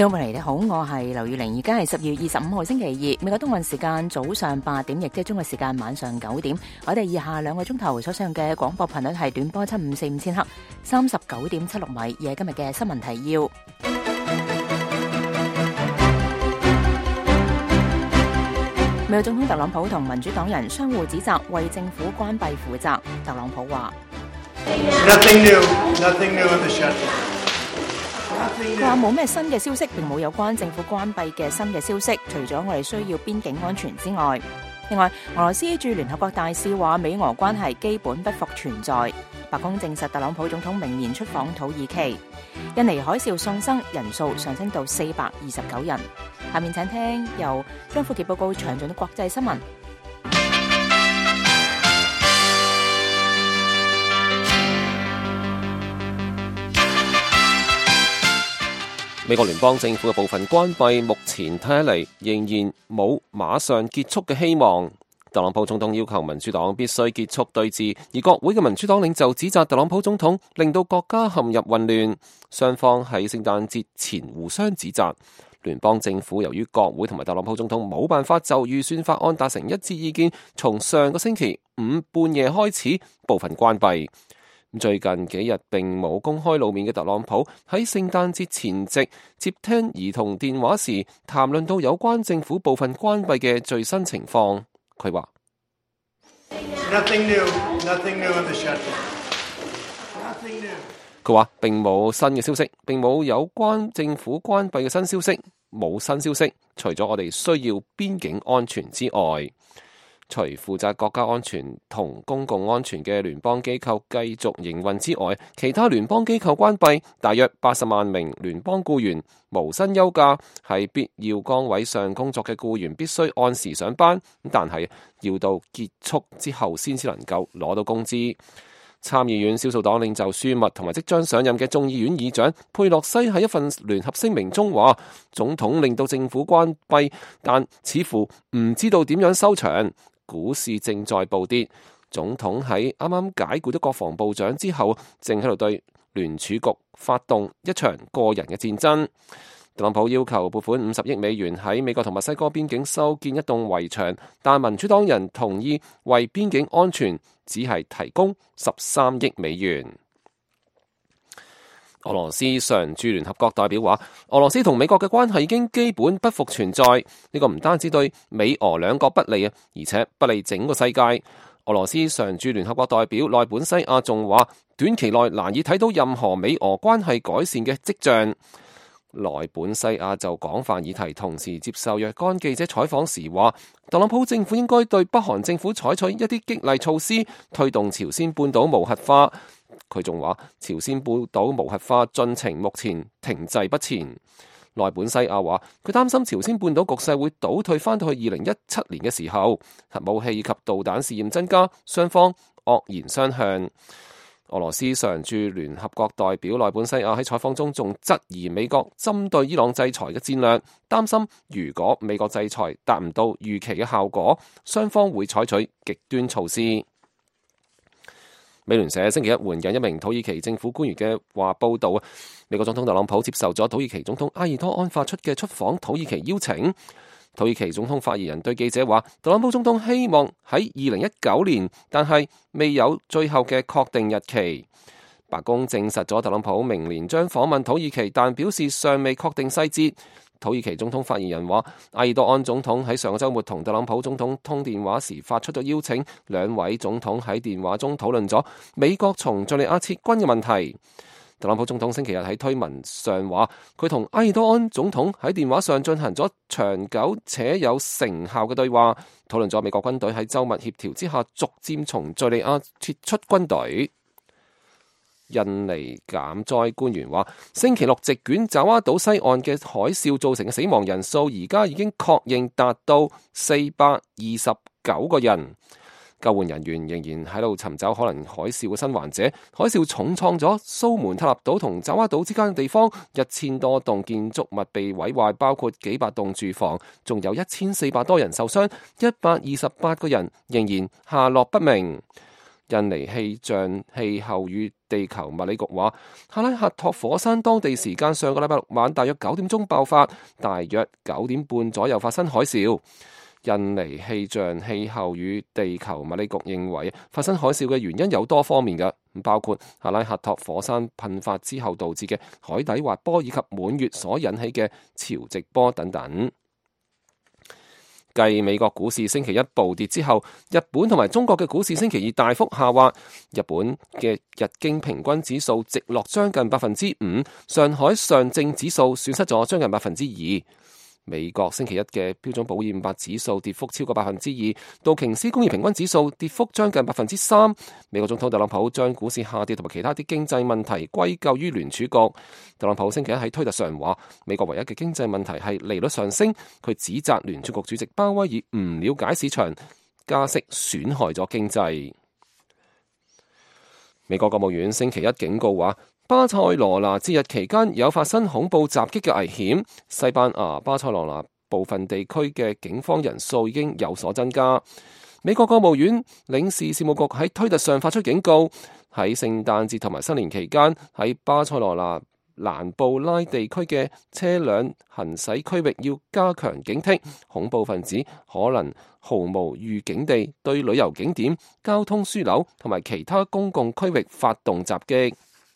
聽眾朋友你好，我係劉宇玲，而家係10月25號星期二，美國東岸時間早上8點，亦即係中國時間晚上9點。我哋以下2個鐘頭所上嘅廣播頻率係短波754千赫，39.76米，而係今日嘅新聞提要。美國總統特朗普同民主黨人相互指責為政府關閉負責。特朗普話 ：Nothing new in the shutdown。 佢話冇咩新嘅消息，並冇有關政府關閉嘅新嘅消息，除咗我哋需要邊境安全之外。另外，俄羅斯駐聯合國大使話美俄關係基本不復存在。白宮證實特朗普總統明年出訪土耳其。印尼海嘯喪生人數上升到429人。下面請聽由張富傑報告詳盡嘅國際新聞。 美國聯邦政府嘅部分關閉，目前睇起嚟仍然冇馬上結束嘅希望。特朗普總統要求民主黨必須結束對峙，而國會嘅民主黨領袖指責特朗普總統令到國家陷入混亂。雙方喺聖誕節前互相指責。聯邦政府由於國會同埋特朗普總統冇辦法就預算法案達成一致意見，從上個星期五半夜開始部分關閉。最近幾日並冇公開露面嘅特朗普喺聖誕節前夕接聽兒童電話時，談論到有關政府部分關閉嘅最新情況。佢話 ：Nothing new in the shutdown。 佢話並冇新嘅消息，並冇有關政府關閉嘅新消息，冇新消息，除咗我哋需要邊境安全之外。除負責國家安全同公共安全嘅聯邦機構繼續營運之外，其他聯邦機構關閉，大約80萬名聯邦僱員無薪休假，喺必要崗位上工作嘅僱員必須按時上班，但係要到結束之後先至能夠攞到工資。參議院少數黨領袖舒密同埋即將上任嘅眾議院議長佩洛西喺一份聯合聲明中話，總統令到政府關閉，但似乎唔知道點樣收場。股市正在暴跌，總統喺啱啱解雇咗國防部長之後，正喺度對聯儲局發動一場個人嘅戰爭。特朗普要求撥款50億美元喺美國同墨西哥邊境修建一棟圍牆，但民主黨人同意為邊境安全只係提供13億美元。俄羅斯常駐聯合國代表話，俄羅斯同美國嘅關係已經基本不復存在。呢個唔單止對美俄兩國不利啊，而且不利整個世界。俄羅斯常駐聯合國代表內本西亞仲話，短期內難以睇到任何美俄關係改善嘅跡象。內本西亞就廣泛議題，同時接受若干記者採訪時話，特朗普政府應該對北韓政府採取一啲激勵措施，推動朝鮮半島無核化。佢仲話，朝鮮半島無核化進程目前停滯不前。內本西亞話，佢擔心朝鮮半島局勢會倒退翻到去2017年嘅時候，核武器以及導彈試驗增加，雙方惡言相向。俄羅斯常駐聯合國代表內本西亞喺採訪中仲質疑美國針對伊朗制裁嘅戰略，擔心如果美國制裁達唔到預期嘅效果，雙方會採取極端措施。美聯社星期一援引一名土耳其政府官員嘅話報道，美國總統特朗普接受咗土耳其總統埃爾多安發出嘅出訪土耳其邀請。土耳其總統發言人對記者話，特朗普總統希望喺2019年，但係未有最後嘅確定日期。白宮證實咗特朗普明年將訪問土耳其，但表示尚未確定細節。土耳其總統發言人話，埃爾多安總統喺上個週末同特朗普總統通電話時發出咗邀請，兩位總統喺電話中討論咗美國從敘利亞撤軍嘅問題。特朗普總統星期日喺推文上話，佢同埃爾多安總統喺電話上進行咗長久且有成效嘅對話，討論咗美國軍隊喺周密協調之下逐漸從敘利亞撤出軍隊。印尼減災官員話，星期六席捲爪哇島西岸嘅海嘯造成嘅死亡人數而家已經確認達到429個人。救援人員仍然喺度尋找可能海嘯嘅新患者。海嘯重創咗蘇門答臘島同爪哇島之間嘅地方，1000多棟建築物被毀壞，包括幾百棟住房，仲有1400多人受傷，128個人仍然下落不明。 印尼氣象氣候與地球物理局話，哈拉喀托火山當地時間上個禮拜六晚大約9點鐘爆發，大約9點半左右發生海嘯。印尼氣象氣候與地球物理局認為，發生海嘯嘅原因有多方面嘅，包括哈拉喀托火山噴發之後導致嘅海底滑坡，以及滿月所引起嘅潮汐波等等。繼美國股市星期一暴跌之後，日本同埋中國嘅股市星期二大幅下滑。日本嘅日經平均指數直落將近5%，上海上證指數損失咗將近2%。美國星期一嘅標準普爾500指數跌幅超過2%，道瓊斯工業平均指數跌幅將近3%。美國總統特朗普將股市下跌同埋其他啲經濟問題歸咎於聯儲局。特朗普星期一喺推特上話，美國唯一嘅經濟問題係利率上升。佢指責聯儲局主席鮑威爾唔了解市場，加息損害咗經濟。美國國務院星期一警告話，巴塞羅那節日期間有發生恐怖襲擊嘅危險。西班牙巴塞羅那部分地區嘅警方人數已經有所增加。美國國務院領事事務局喺推特上發出警告，喺聖誕節同埋新年期間喺巴塞羅那蘭布拉地區嘅車輛行駛區域要加強警惕，恐怖分子可能毫無預警地對旅遊景點、交通樞紐同埋其他公共區域發動襲擊。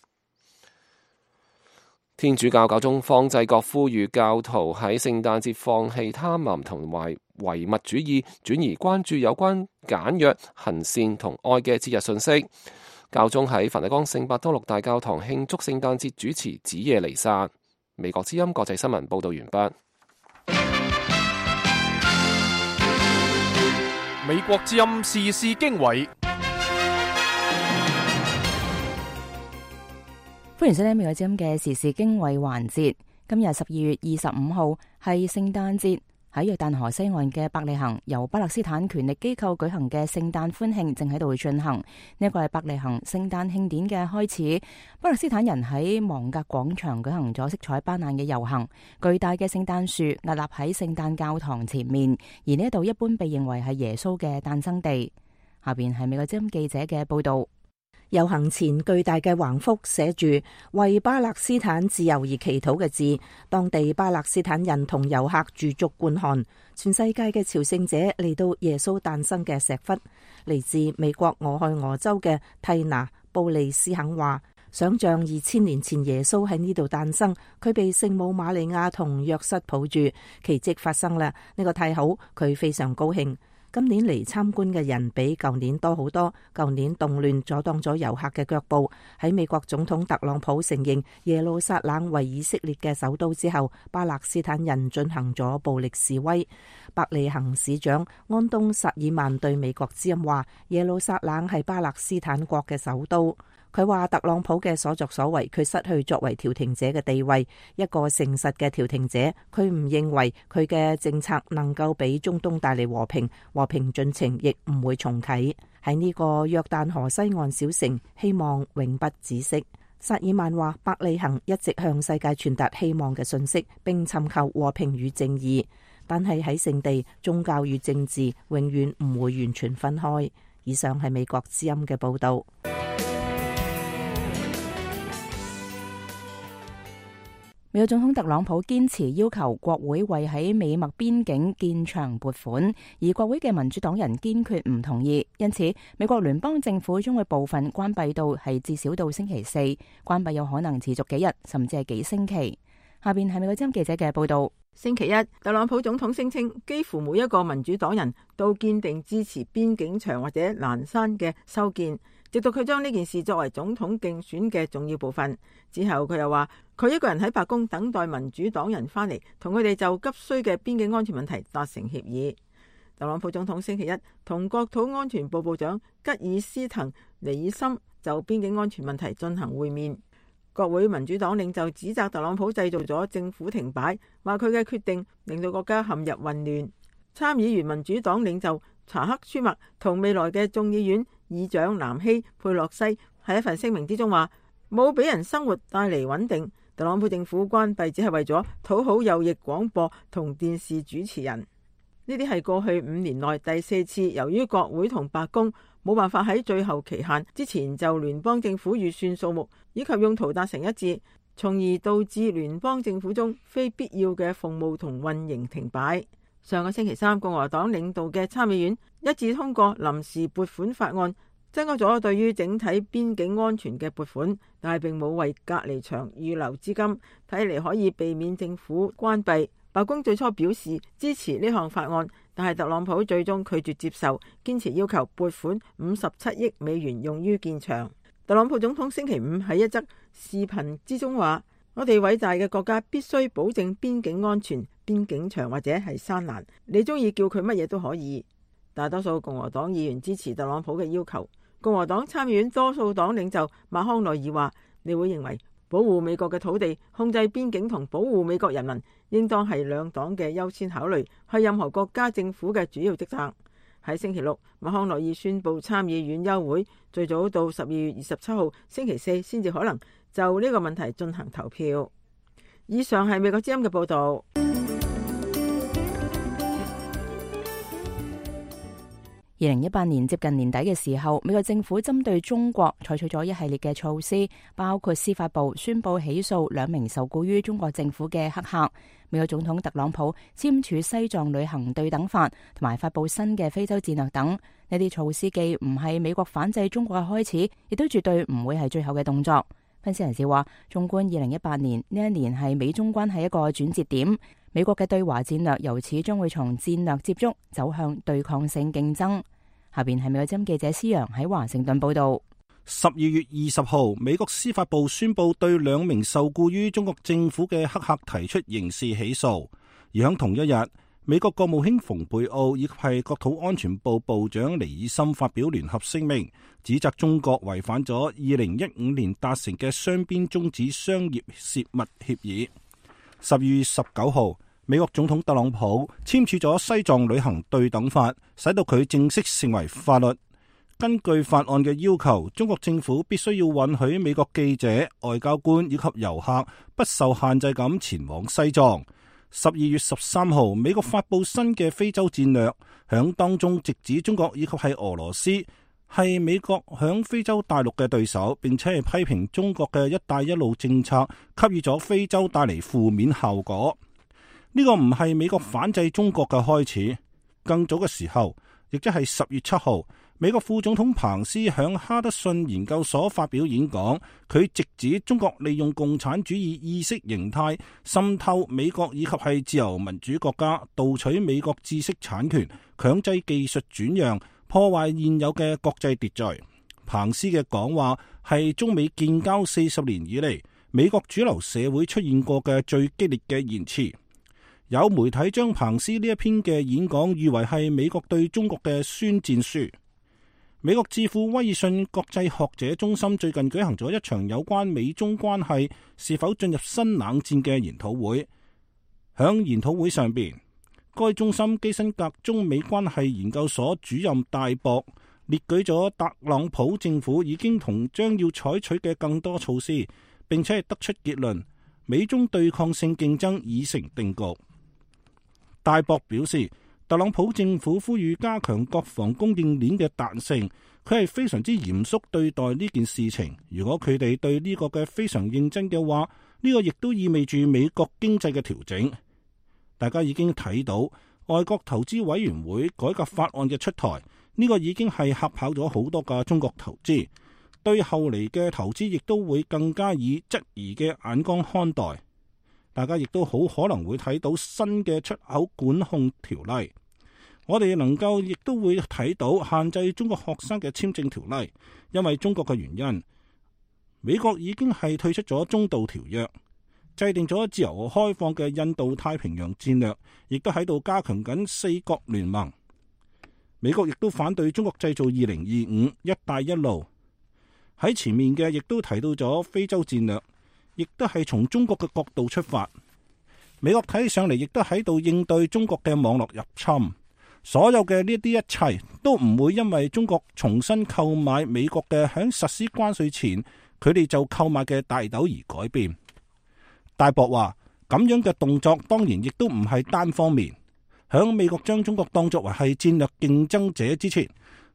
天主教教宗方濟各呼籲教徒喺聖誕節放棄貪婪同埋唯物主義，轉而關注有關簡約、行善同愛嘅節日訊息。教宗喺梵蒂岡聖伯多祿大教堂慶祝聖誕節主持子夜彌撒。美國之音國際新聞報道完畢。 美國之音時事經緯。 歡迎收聽美國之音嘅時事經緯環節。今日12月25號係聖誕節，喺約旦河西岸嘅伯利恆，由巴勒斯坦權力機構舉行嘅聖誕歡慶正喺度進行。呢一個係伯利恆聖誕慶典嘅開始。巴勒斯坦人喺芒格廣場舉行咗色彩斑斕嘅遊行，巨大嘅聖誕樹屹立喺聖誕教堂前面，而呢一度一般被認為係耶穌嘅誕生地。下邊係美國之音記者嘅報道。 遊行前巨大嘅橫幅寫住為巴勒斯坦自由而祈禱嘅字，當地巴勒斯坦人同遊客駐足觀看。全世界嘅朝聖者嚟到耶穌誕生嘅石窟。嚟自美國俄亥俄州嘅蒂娜布利斯肯話，想象2000年前耶穌喺呢度誕生，佢被聖母瑪利亞同約瑟抱住，奇蹟發生啦，呢個太好，佢非常高興。今年嚟參觀嘅人比舊年多好多。舊年動亂阻擋咗遊客嘅腳步。喺美國總統特朗普承認耶路撒冷為以色列嘅首都之後，巴勒斯坦人進行咗暴力示威。伯利恆市長安東薩爾曼對美國之音話，耶路撒冷係巴勒斯坦國嘅首都。佢話特朗普嘅所作所為，佢失去作為調停者嘅地位，一個誠實嘅調停者。佢唔認為佢嘅政策能夠俾中東帶嚟和平，和平進程亦唔會重啟。喺呢個約旦河西岸小城，希望永不止息。薩爾曼話，伯利恆一直向世界傳達希望嘅訊息，並尋求和平與正義。但係喺聖地，宗教與政治永遠唔會完全分開。以上係美國之音嘅報道。 美國總統特朗普堅持要求國會為喺美墨邊境建牆撥款，而國會嘅民主黨人堅決唔同意，因此美國聯邦政府將會部分關閉到係至少到星期四，關閉有可能持續幾日，甚至係幾星期。下邊係美國之音記者嘅報道。 星期一，特朗普總統聲稱幾乎每一個民主黨人都堅定支持邊境牆或者欄山嘅修建，直到佢將呢件事作為總統競選嘅重要部分。之後佢又話，佢一個人喺白宮等待民主黨人返嚟，同佢哋就急需嘅邊境安全問題達成協議。特朗普總統星期一同國土安全部部長吉爾斯滕尼爾森就邊境安全問題進行會面。國會民主黨領袖指責特朗普製造咗政府停擺，話佢嘅決定令到國家陷入混亂。參議員民主黨領袖查克舒默同未來嘅眾議院議長南希佩洛西喺一份聲明之中話，冇俾人生活帶嚟穩定，特朗普政府關閉只係為咗討好右翼廣播同電視主持人。呢啲係過去5年內第4次由於國會同白宮冇辦法喺最後期限之前就聯邦政府預算數目以及用途達成一致，從而導致聯邦政府中非必要嘅服務同運營停擺。上個星期三，共和黨領導嘅參議院一致通過臨時撥款法案，增加咗對於整體邊境安全嘅撥款，但係並冇為隔離牆預留資金，睇嚟可以避免政府關閉。白宮最初表示支持呢項法案，但係特朗普最終拒絕接受，堅持要求撥款57億美元用於建牆。特朗普總統星期五喺一則視頻之中話：我哋偉大嘅國家必須保證邊境安全，邊境牆或者係山欄，你中意叫佢乜嘢都可以。大多數共和黨議員支持特朗普嘅要求。共和黨參議院多數黨領袖麥康奈爾話：你會認為保護美國嘅土地、控制邊境同保護美國人民，應當係兩黨嘅優先考慮，係任何國家政府嘅主要職責。喺星期六，麥康奈爾宣布參議院休會，最早到12月27號星期四先至可能就呢個問題進行投票。以上係美國之音嘅報道。 2018年接近年底嘅時候，美國政府針對中國採取咗一系列嘅措施，包括司法部宣布起訴2名受雇於中國政府嘅黑客。美國總統特朗普簽署西藏旅行對等法，同埋發布新嘅非洲戰略等。呢啲措施既唔係美國反制中國嘅開始，亦都絕對唔會係最後嘅動作。分析人士話，縱觀2018年呢一年係美中關係一個轉折點，美國嘅對華戰略由此將會從戰略接觸走向對抗性競爭。下邊係美國之音記者施洋喺華盛頓報道。 12月20號，美國司法部宣布對2名受雇於中國政府嘅黑客提出刑事起訴。而喺同一日，美國國務卿蓬佩奧以及係國土安全部部長尼爾森發表聯合聲明，指責中國違反咗2015年達成嘅雙邊終止商業泄密協議。12月19號，美國總統特朗普簽署咗西藏旅行對等法，使到佢正式成為法律。根據法案嘅要求，中國政府必須要允許美國記者、外交官以及遊客不受限制咁前往西藏。12月13號，美國發布新嘅非洲戰略，響當中直指中國以及係俄羅斯係美國響非洲大陸嘅對手，並且係批評中國嘅一帶一路政策給予咗非洲帶嚟負面效果。呢個唔係美國反制中國嘅開始，更早嘅時候，亦即係10月7號，美國副總統彭斯響哈德遜研究所發表演講，佢直指中國利用共產主義意識形態滲透美國以及係自由民主國家，盜取美國知識產權，強制技術轉讓，破壞現有嘅國際秩序。彭斯嘅講話係中美建交40年以嚟，美國主流社會出現過嘅最激烈嘅言辭。有媒體將彭斯呢一篇嘅演講譽為係美國對中國嘅宣戰書。美國智庫威爾遜國際學者中心最近舉行咗一場有關美中關係是否進入新冷戰嘅研討會。響研討會上邊，該中心基辛格中美關係研究所主任戴博列舉咗特朗普政府已經同將要採取嘅更多措施，並且係得出結論，美中對抗性競爭已成定局。戴博表示，特朗普政府呼籲加強國防供應鏈嘅彈性，佢係非常之嚴肅對待呢件事情。如果佢哋對呢個嘅非常認真嘅話，呢個亦都意味住美國經濟嘅調整。大家已經睇到外國投資委員會改革法案嘅出台，呢個已經係嚇跑咗好多嘅中國投資，對後嚟嘅投資亦都會更加以質疑嘅眼光看待。大家亦都好可能會睇到新嘅出口管控條例，我哋能夠亦都會睇到限制中國學生嘅簽證條例。因為中國嘅原因，美國已經係退出咗中導條約，制定咗自由開放嘅印度太平洋戰略，亦都喺度加強緊四國聯盟。美國亦都反對中國製造2025、一帶一路。喺前面嘅亦都提到咗非洲戰略，亦都係從中國嘅角度出發。美國睇起上嚟亦都喺度應對中國嘅網絡入侵。所有嘅呢啲一切都唔會因為中國重新購買美國嘅喺實施關稅前佢哋就購買嘅大豆而改變。戴博話，咁樣嘅動作當然亦都唔係單方面。響美國將中國當作為係戰略競爭者之前，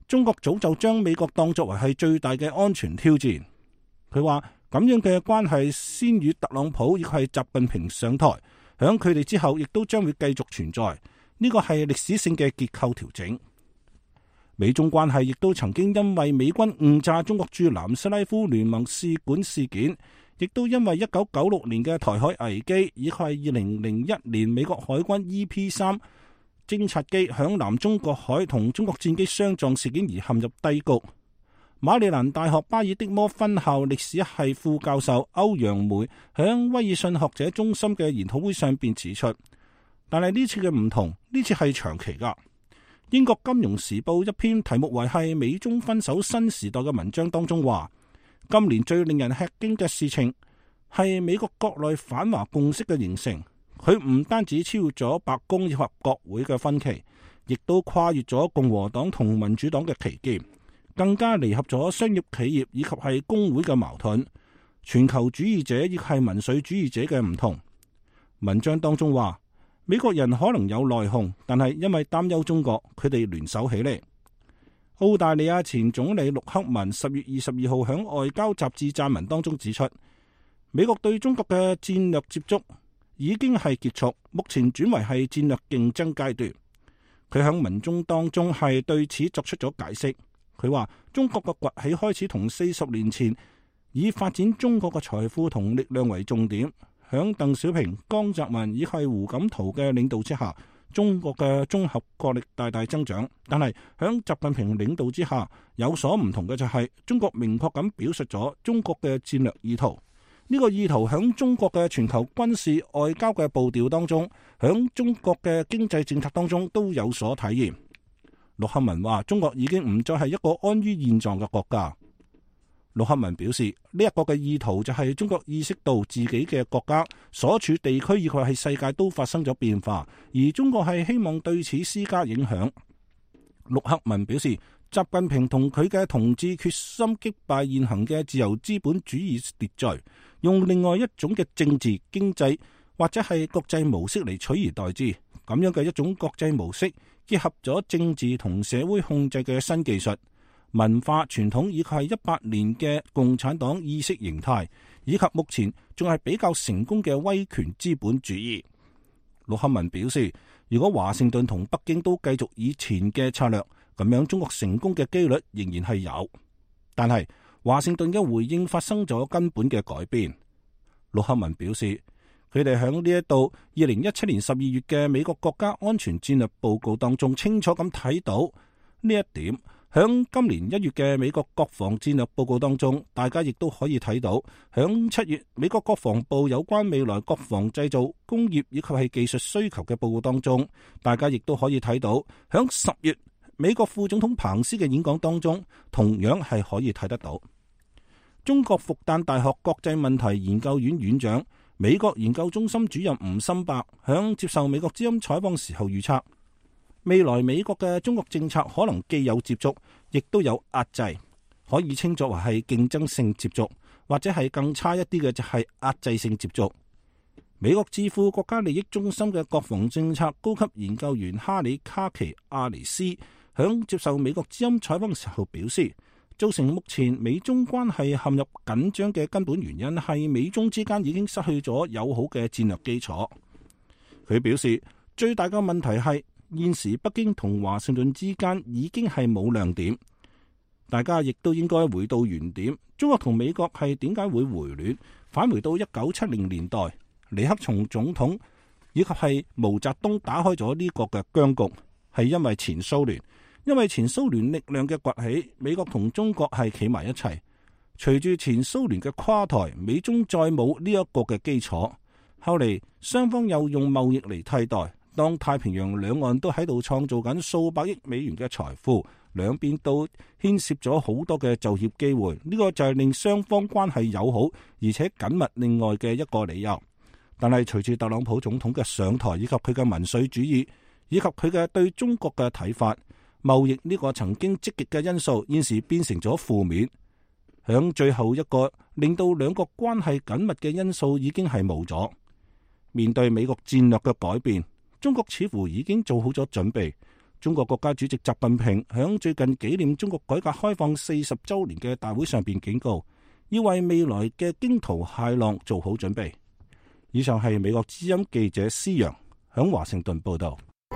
中國早就將美國當作為係最大嘅安全挑戰。佢話咁樣嘅關係先與特朗普亦係習近平上台，響佢哋之後亦都將會繼續存在。呢個係歷史性嘅結構調整。美中關係亦都曾經因為美軍誤炸中國駐南斯拉夫聯盟使館事件，亦都因為1996年嘅台海危機，以及係2001年美國海軍 EP-3偵察機響南中國海同中國戰機相撞事件而陷入低谷。馬里蘭大學巴爾的摩分校歷史系副教授歐陽梅響威爾遜學者中心嘅研討會上便指出，但係呢次嘅唔同，呢次係長期噶。英國金融時報一篇題目為係美中分手新時代嘅文章當中話，今年最令人吃驚嘅事情係美國國內反華共識嘅形成。佢唔單止超越咗白宮以及國會嘅分歧，亦都跨越咗共和黨同民主黨嘅歧見，更加彌合咗商業企業以及係工會嘅矛盾，全球主義者亦係民粹主義者嘅唔同。文章當中話，美國人可能有內訌，但係因為擔憂中國，佢哋聯手起嚟。澳大利亞前總理陸克文10月22號喺外交雜誌撰文當中指出，美國對中國嘅戰略接觸已經係結束，目前轉為係戰略競爭階段。佢喺文中當中係對此作出咗解釋。佢話中國嘅崛起開始同40年前以發展中國嘅財富同力量為重點。響鄧小平、江澤民以及胡錦濤嘅領導之下，中國嘅綜合國力大大增長。但係響習近平領導之下，有所唔同嘅就係中國明確咁表述咗中國嘅戰略意圖。呢個意圖響中國嘅全球軍事外交嘅步調當中，響中國嘅經濟政策當中都有所體現。陸克文話：中國已經唔再係一個安於現狀嘅國家。陸克文表示，呢一個嘅意圖就係中國意識到自己嘅國家所處地區以及係世界都發生咗變化，而中國係希望對此施加影響。陸克文表示，習近平同佢嘅同志決心擊敗現行嘅自由資本主義秩序，用另外一種嘅政治、經濟或者係國際模式嚟取而代之。咁樣嘅一種國際模式，結合咗政治同社會控制嘅新技術、文化傳統，以及係100年嘅共產黨意識形態，以及目前仲係比較成功嘅威權資本主義。陸克文表示，如果華盛頓同北京都繼續以前嘅策略，咁樣中國成功嘅機率仍然係有。但係華盛頓嘅回應發生咗根本嘅改變。陸克文表示，佢哋喺呢一度2017年12月嘅美國國家安全戰略報告當中清楚咁睇到呢一點。響今年1月嘅美國國防戰略報告當中，大家亦都可以睇到，響7月美國國防部有關未來國防製造、工業以及係技術需求嘅報告當中，大家亦都可以睇到，響10月美國副總統彭斯嘅演講當中，同樣係可以睇得到。中國復旦大學國際問題研究院院長、美國研究中心主任吳心伯響接受美國之音採訪時候預測，未來美國嘅中國政策可能既有接觸，亦都有壓制，可以稱作為係競爭性接觸，或者係更差一啲嘅就係壓制性接觸。美國智庫國家利益中心嘅國防政策高級研究員哈里卡奇亞尼斯響接受美國之音採訪時候表示，造成目前美中關係陷入緊張嘅根本原因係美中之間已經失去咗友好嘅戰略基礎。佢表示，最大嘅問題係現時北京同華盛頓之間已經係冇亮點，大家亦都應該回到原點。中國同美國係點解會回暖？返回到1970年代，尼克松總統以及係毛澤東打開咗呢個嘅僵局，係因為前蘇聯，因為前蘇聯力量嘅崛起，美國同中國係企埋一齊。隨住前蘇聯嘅垮台，美中再冇呢一個嘅基礎，後嚟雙方又用貿易嚟替代。當太平洋兩岸都喺度創造緊數百億美元嘅財富，兩邊都牽涉咗好多嘅就業機會，呢個就係令雙方關係友好而且緊密另外嘅一個理由。但係隨住特朗普總統嘅上台，以及佢嘅民粹主義，以及佢嘅對中國嘅睇法，貿易呢個曾經積極嘅因素，現時變成咗負面。響最後一個令到兩國關係緊密嘅因素已經係冇咗。面對美國戰略嘅改變，中國似乎已經做好咗準備， 中國國家主席習近平響最近紀念中國改革開放40週年嘅大會上邊警告，要為未來嘅驚濤駭浪做好準備。以上係美國之音記者施洋響華盛頓報道。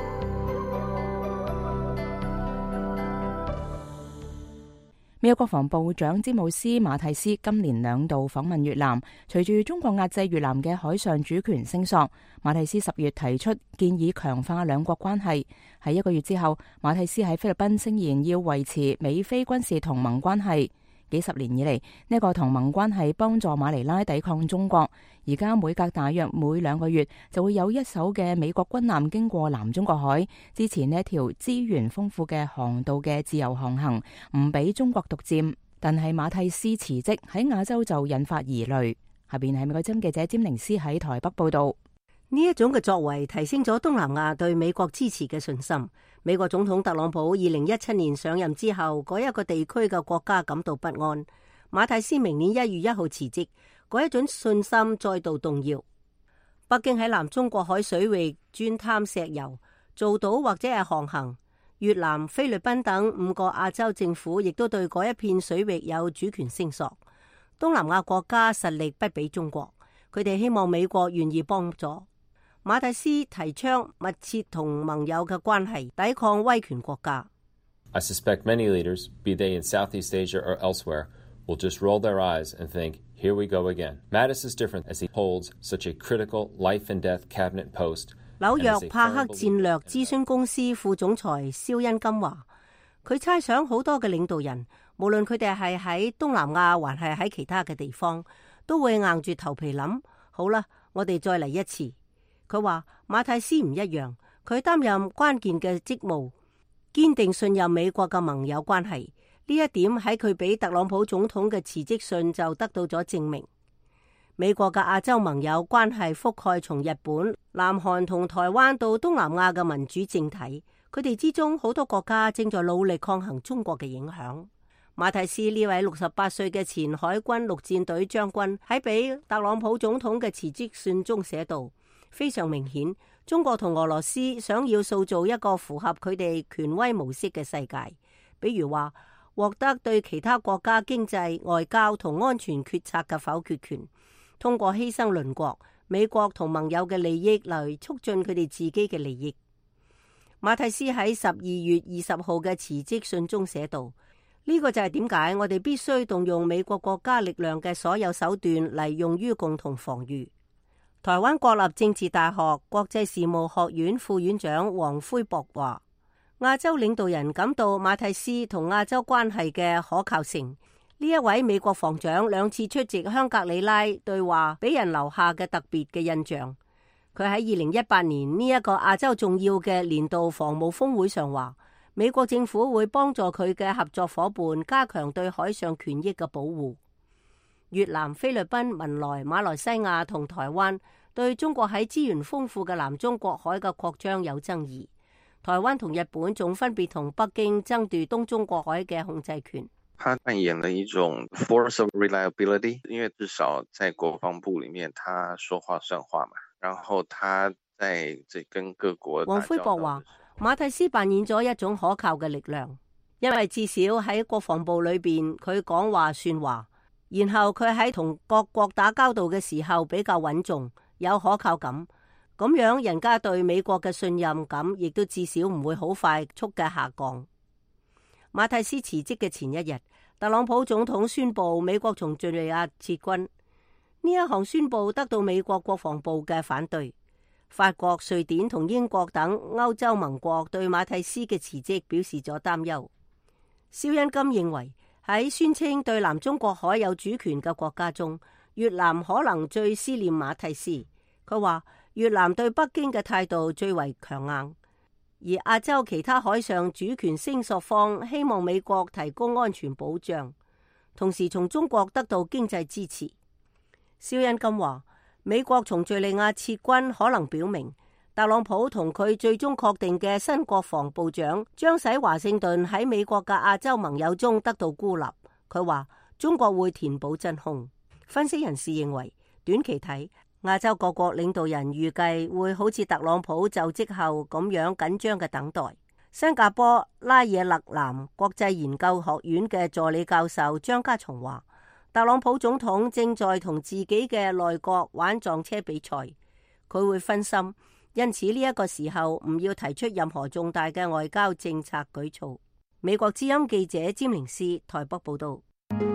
美國國防部長詹姆斯馬蒂斯今年2度訪問越南，隨住中國壓制越南嘅海上主權聲索，馬蒂斯10月提出建議強化兩國關係。喺1個月之後，馬蒂斯喺菲律賓聲言要維持美菲軍事同盟關係。幾十年以嚟，呢個同盟關係幫助馬尼拉抵抗中國。而家每隔大約每2個月就會有一艘嘅美國軍艦經過南中國海，支持呢條資源豐富嘅航道嘅自由航行，唔俾中國獨佔。但係馬蒂斯辭職喺亞洲就引發疑慮。下邊係美國之音記者詹寧斯喺台北報道。 呢一種嘅作為提升咗東南亞對美國支持嘅信心。美國總統特朗普2017年上任之後，嗰一個地區嘅國家感到不安。馬蒂斯明年1月1號辭職，嗰一種信心再度動搖。北京喺南中國海水域鑽探石油、造島或者係航行。越南、菲律賓等5個亞洲政府亦都對嗰一片水域有主權聲索。東南亞國家實力不比中國，佢哋希望美國願意幫助。馬蒂斯提倡密切同盟友嘅關係，抵抗威權國家。 I suspect many leaders, be they in Southeast Asia or elsewhere, will just roll their eyes and think, here we go again. Mattis is different as he holds such a critical life and death cabinet post. 紐約帕克戰略諮詢公司副總裁蕭恩金話，佢猜想好多嘅領導人，無論佢哋係喺東南亞還係喺其他嘅地方，都會硬住頭皮諗，好啦，我哋再嚟一次。佢話馬蒂斯唔一樣，佢擔任關鍵嘅職務，堅定信任美國嘅盟友關係。呢一點喺佢俾特朗普總統嘅辭職信就得到咗證明。美國嘅亞洲盟友關係覆蓋從日本、南韓同台灣到東南亞嘅民主政體，佢哋之中好多國家正在努力抗衡中國嘅影響。馬蒂斯呢位68歲嘅前海軍陸戰隊將軍喺俾特朗普總統嘅辭職信中寫道，非常明顯，中國同俄羅斯想要塑造一個符合佢哋權威模式嘅世界，比如話獲得對其他國家經濟、外交同安全決策嘅否決權，通過犧牲鄰國、美國同盟友嘅利益嚟促進佢哋自己嘅利益。馬蒂斯喺12月20號嘅辭職信中寫道，呢個就係點解我哋必須動用美國國家力量嘅所有手段嚟用於共同防禦。台灣國立政治大學國際事務學院副院長黃輝博話，亞洲領導人感到馬蒂斯同亞洲關係嘅可靠性。呢一位美國防長2次出席香格里拉對話，俾人留下嘅特別嘅印象。佢喺2018年呢一個亞洲重要嘅年度防務峰會上話，美國政府會幫助佢嘅合作夥伴加強對海上權益嘅保護。越南、菲律賓、文萊、馬來西亞同台灣對中國喺資源豐富嘅南中國海嘅擴張有爭議。台灣同日本仲分別同北京爭奪東中國海嘅控制權。 他扮演了一種 force of reliability， 因為至少在國防部裏面，他說話算話嘛。然後他在這跟各國。 黃輝博話，馬蒂斯扮演咗一種可靠嘅力量，因為至少喺國防部裏邊，佢講話算話。然後佢喺同各國打交道嘅時候比較穩重，有可靠感，咁樣人家對美國嘅信任感亦都至少唔會好快速嘅下降。馬蒂斯辭職嘅前一日，特朗普總統宣布美國從敘利亞撤軍，呢一項宣布得到美國國防部嘅反對。法國、瑞典同英國等歐洲盟國對馬蒂斯嘅辭職表示咗擔憂。蕭恩金認為，喺宣稱對南中國海有主權嘅國家中，越南可能最思念馬蒂斯。佢話越南對北京嘅態度最為強硬，而亞洲其他海上主權聲索方希望美國提供安全保障，同時從中國得到經濟支持。蕭恩金話，美國從敘利亞撤軍可能表明特朗普同佢最終確定嘅新國防部長將使華盛頓喺美國嘅亞洲盟友中得到孤立。佢話中國會填補真空。分析人士認為，短期睇亞洲各國領導人預計會好似特朗普就職後咁樣緊張嘅等待。 新加坡拉惹勒南國際研究學院嘅助理教授張家松話，特朗普總統正在同自己嘅內閣玩撞車比賽，佢會分心，因此呢一個時候唔要提出任何重大嘅外交政策舉措。美國之音記者詹寧斯台北報道。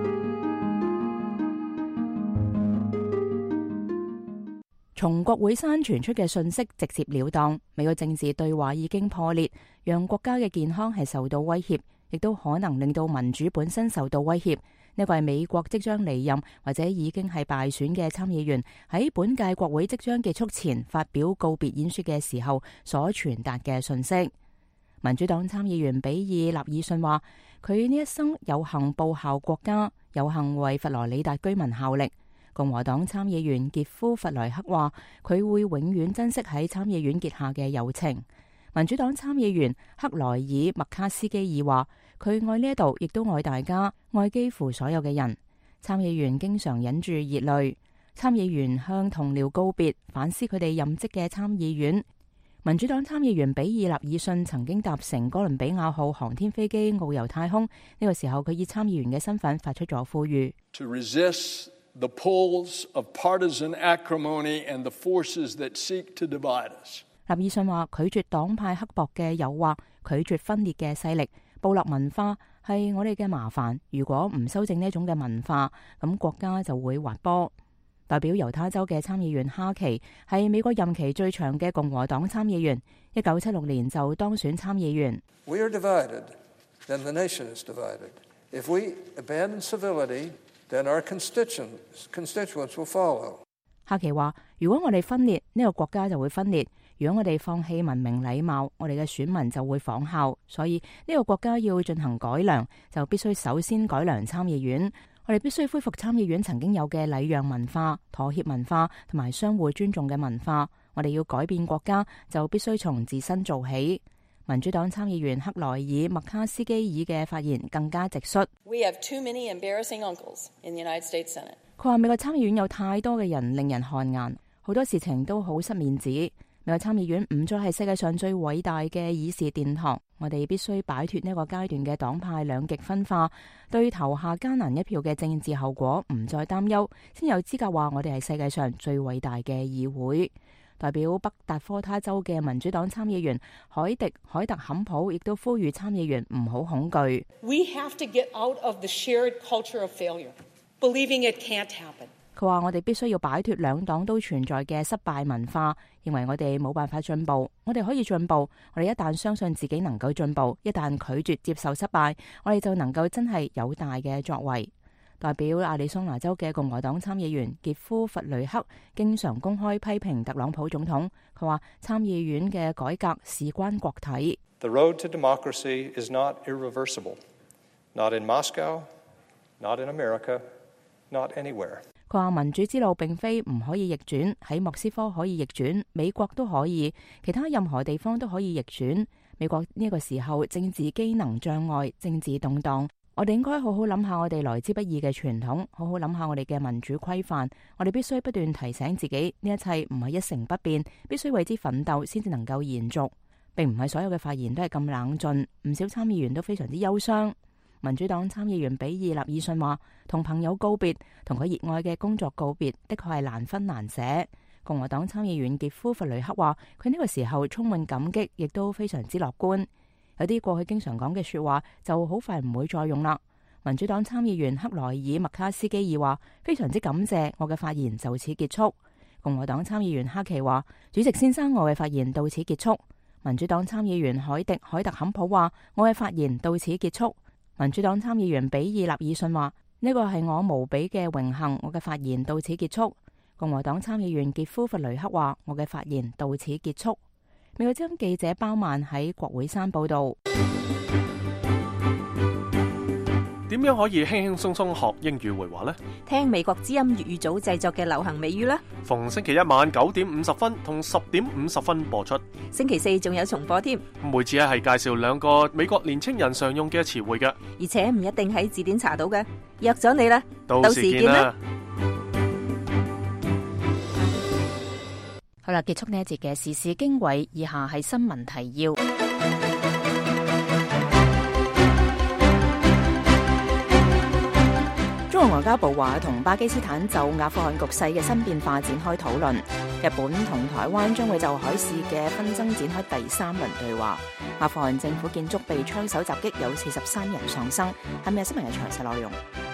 從國會山傳出嘅訊息直接了當，美國政治對話已經破裂，讓國家嘅健康係受到威脅，亦都可能令到民主本身受到威脅。呢個係美國即將離任或者已經係敗選嘅參議員喺本屆國會即將結束前發表告別演說嘅時候所傳達嘅訊息。民主黨參議員比爾納爾遜話：佢呢一生有幸報效國家，有幸為佛羅里達居民效力。共和黨參議員傑夫弗萊克話：佢會永遠珍惜喺參議院結下嘅友情。民主黨參議員克萊爾麥卡斯基爾話：佢愛呢一度，亦都愛大家，愛幾乎所有嘅人。參議員經常忍住熱淚。參議員向同僚告別，反思佢哋任職嘅參議院。民主黨參議員比爾納爾遜曾經搭乘哥倫比亞號航天飛機遨遊太空，呢個時候佢以參議員嘅身份發出咗呼籲。 To resist the pulls of partisan acrimony and the forces that seek to divide us. 納爾遜話：拒絕黨派刻薄嘅誘惑，拒絕分裂嘅勢力，部落文化係我哋嘅麻煩。如果唔修正呢一種嘅文化，咁國家就會滑坡。代表猶他州嘅參議員哈奇係美國任期最長嘅共和黨參議員，1976年就當選參議員。 We are divided, then the nation is divided. If we abandon civility, then our constituents will follow. 哈奇話：如果我哋分裂，呢個國家就會分裂；如果我哋放棄文明禮貌，我哋嘅選民就會仿效。所以呢個國家要進行改良，就必須首先改良參議院。我哋必須恢復參議院曾經有嘅禮讓文化、妥協文化同埋相互尊重嘅文化。我哋要改變國家，就必須從自身做起。民主黨參議員克萊爾麥卡斯基爾嘅發言更加直率。 We have too many embarrassing uncles in the United States Senate. 佢話美國參議院有太多嘅人令人汗顏，好多事情都好失面子。美國參議院唔再係世界上最偉大嘅議事殿堂，我哋必須擺脫呢個階段嘅黨派兩極分化，對投下艱難一票嘅政治後果唔再擔憂，先有資格話我哋係世界上最偉大嘅議會。代表北達科他州嘅民主黨參議員海特坎普亦都呼籲參議員唔好恐懼。 We have to get out of the shared culture of failure, believing it can't happen. 佢話我哋必須要擺脫兩黨都存在嘅失敗文化，認為我哋冇辦法進步。我哋可以進步，我哋一旦相信自己能夠進步，一旦拒絕接受失敗，我哋就能夠真係有大嘅作為。代表亞利桑那州嘅共和黨參議員傑夫弗雷克經常公開批評特朗普總統。佢話參議院嘅改革事關國體。 The road to democracy is not irreversible. Not in Moscow, not in America, not anywhere. 佢話民主之路並非唔可以逆轉，喺莫斯科可以逆轉，美國都可以，其他任何地方都可以逆轉。美國呢個時候政治機能障礙，政治動盪，我哋應該好好諗下我哋來之不易嘅傳統，好好諗下我哋嘅民主規範。我哋必須不斷提醒自己，呢一切唔係一成不變，必須為之奮鬥先至能夠延續。並唔係所有嘅發言都係咁冷峻，唔少參議員都非常之憂傷。民主黨參議員比爾納爾遜話：同朋友告別，同佢熱愛嘅工作告別，的確係難分難捨。共和黨參議員傑夫弗雷克話：佢呢個時候充滿感激，亦都非常之樂觀。有啲過去經常講嘅說話，就好快唔會再用啦。民主黨參議員克萊爾麥卡斯基爾話：非常之感謝，我嘅發言就此結束。共和黨參議員哈奇話：主席先生，我嘅發言到此結束。民主黨參議員海特坎普話：我嘅發言到此結束。民主黨參議員比爾納爾遜話：呢個係我無比嘅榮幸，我嘅發言到此結束。共和黨參議員傑夫弗雷克話：我嘅發言到此結束。美國之音記者包曼喺國會山報道。 點樣可以輕輕鬆鬆學英語會話呢？ 聽美國之音粵語組製作嘅流行美語啦。 逢星期一晚9:50同10:50播出。 星期四仲有重播添。 每次係介紹2個美國年青人常用嘅詞彙嘅， 而且唔一定喺字典查到嘅。約咗你啦， 到時見啦。 好啦，結束呢一節嘅時事經緯，以下係新聞提要。 中國外交部話同巴基斯坦就阿富汗局勢嘅新變化展開討論。日本同台灣將會就海事嘅紛爭展開第3輪對話。阿富汗政府建築被槍手襲擊，有43人喪生。係咪新聞嘅詳細內容？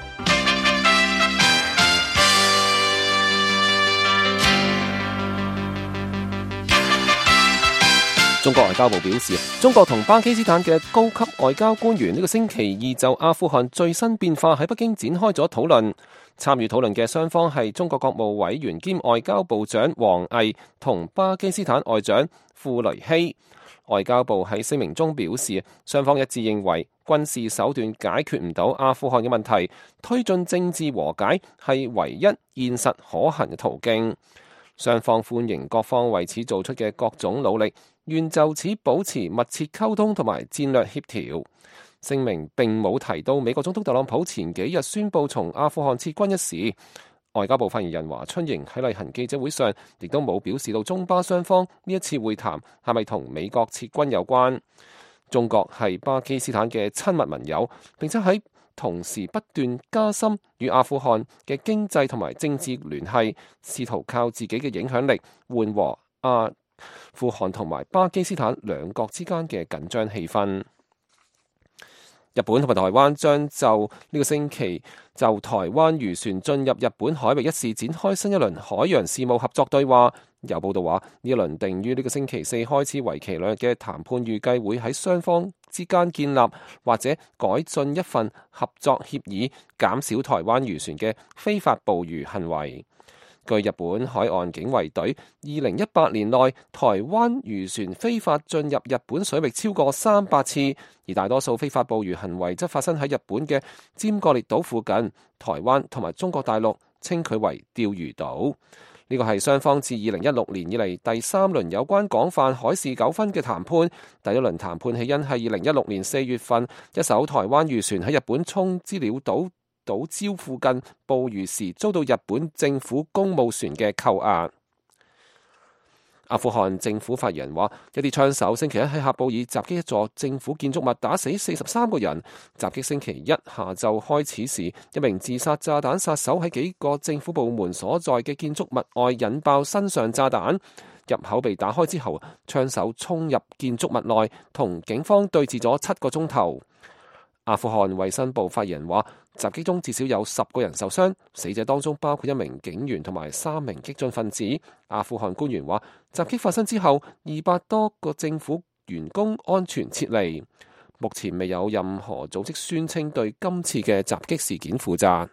中國外交部表示，中國同巴基斯坦嘅高級外交官員呢個星期二就阿富汗最新變化喺北京展開咗討論。參與討論嘅雙方係中國國務委員兼外交部長王毅同巴基斯坦外長庫雷希。外交部喺聲明中表示，雙方一致認為軍事手段解決唔到阿富汗嘅問題，推進政治和解係唯一現實可行嘅途徑。雙方歡迎各方為此做出嘅各種努力，願就此保持密切溝通同埋戰略協調。聲明並冇提到美國總統特朗普前幾日宣布從阿富汗撤軍一事。外交部發言人華春瑩喺例行記者會上亦都冇表示到中巴雙方呢一次會談係咪同美國撤軍有關。中國係巴基斯坦嘅親密盟友，並且喺同時不斷加深與阿富汗嘅經濟同埋政治聯繫，試圖靠自己嘅影響力緩和阿富汗同埋巴基斯坦兩國之間嘅緊張氣氛。日本同埋台灣將就呢個星期就台灣漁船進入日本海域一事展開新一輪海洋事務合作對話。有報道話，呢一輪定於呢個星期四開始為期2日嘅談判，預計會喺雙方之間建立或者改進一份合作協議，減少台灣漁船嘅非法捕魚行為。據日本海岸警衛隊，2018年內台灣漁船非法進入日本水域超過300次，而大多數非法捕魚行為則發生喺日本嘅尖閣列島附近。台灣同埋中國大陸稱佢為釣魚島。呢個係雙方自2016年以嚟第3輪有關廣泛海事糾紛嘅談判。第一輪談判起因係2016年4月份，一艘台灣漁船喺日本沖之鳥島礁附近捕魚時遭到日本政府公務船嘅扣押。阿富汗政府發言人話，一啲槍手星期一喺喀布爾襲擊一座政府建築物，打死43個人。襲擊星期一下晝開始時，一名自殺炸彈殺手喺幾個政府部門所在嘅建築物外引爆身上炸彈，入口被打開之後，槍手衝入建築物內，同警方對峙咗7個鐘頭。阿富汗衛生部發言人話，襲擊中至少有10個人受傷，死者當中包括1名警員同埋3名激進分子。阿富汗官員話，襲擊發生之後，200多個政府員工安全撤離。目前未有任何組織宣稱對今次嘅襲擊事件負責。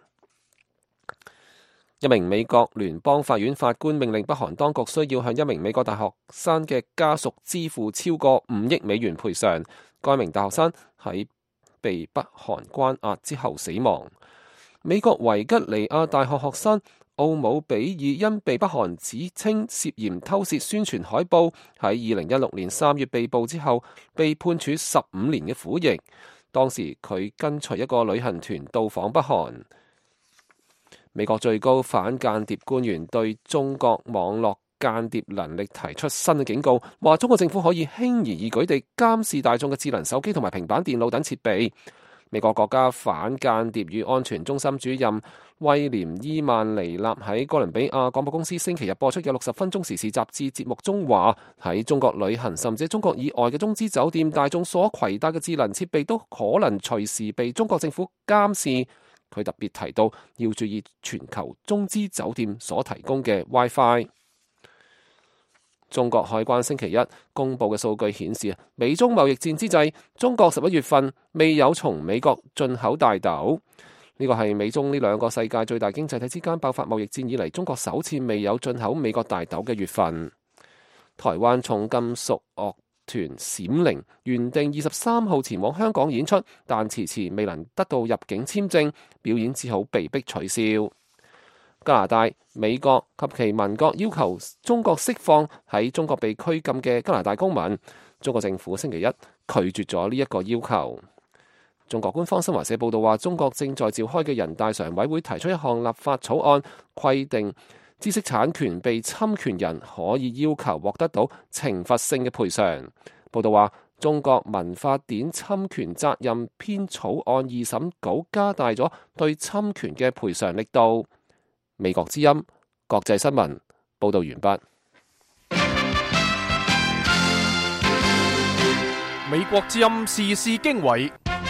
一名美國聯邦法院法官命令北韓當局需要向一名美國大學生嘅家屬支付超過5億美元賠償。該名大學生喺被北韓關押之後死亡。美國維吉尼亞大學學生奧姆比爾因被北韓指稱涉嫌偷竊宣傳海報，喺2016年3月被捕之後，被判處15年嘅苦役。當時佢跟隨一個旅行團到訪北韓。美國最高反間諜官員對中國網絡間諜能力提出新嘅警告，話中國政府可以輕而易舉地監視大眾嘅智能手機同埋平板電腦等設備。美國國家反間諜與安全中心主任威廉伊曼尼納喺哥倫比亞廣播公司星期日播出嘅60分鐘時事雜誌節目中話，喺中國旅行甚至中國以外嘅中資酒店，大眾所攜帶嘅智能設備都可能隨時被中國政府監視。佢特別提到要注意全球中資酒店所提供嘅 WiFi。中國海關星期一公佈嘅數據顯示，美中貿易戰之際，中國11月份未有從美國進口大豆。呢個係美中呢兩個世界最大經濟體之間爆發貿易戰以嚟，中國首次未有進口美國大豆嘅月份。台灣重金屬樂團閃靈原定23號前往香港演出，但遲遲未能得到入境簽證，表演只好被迫取消。加拿大、美國及其盟國要求中國釋放喺中國被拘禁嘅加拿大公民。中國政府星期一拒絕咗呢一個要求。中國官方新華社報道話，中國正在召開嘅人大常委會提出一項立法草案，規定知識產權被侵權人可以要求獲得到懲罰性嘅賠償。報道話， 中國文化典侵權責任編草案二審稿加大咗對侵權嘅賠償力度。美國之音國際新聞報道完畢。 美國之音時事經緯，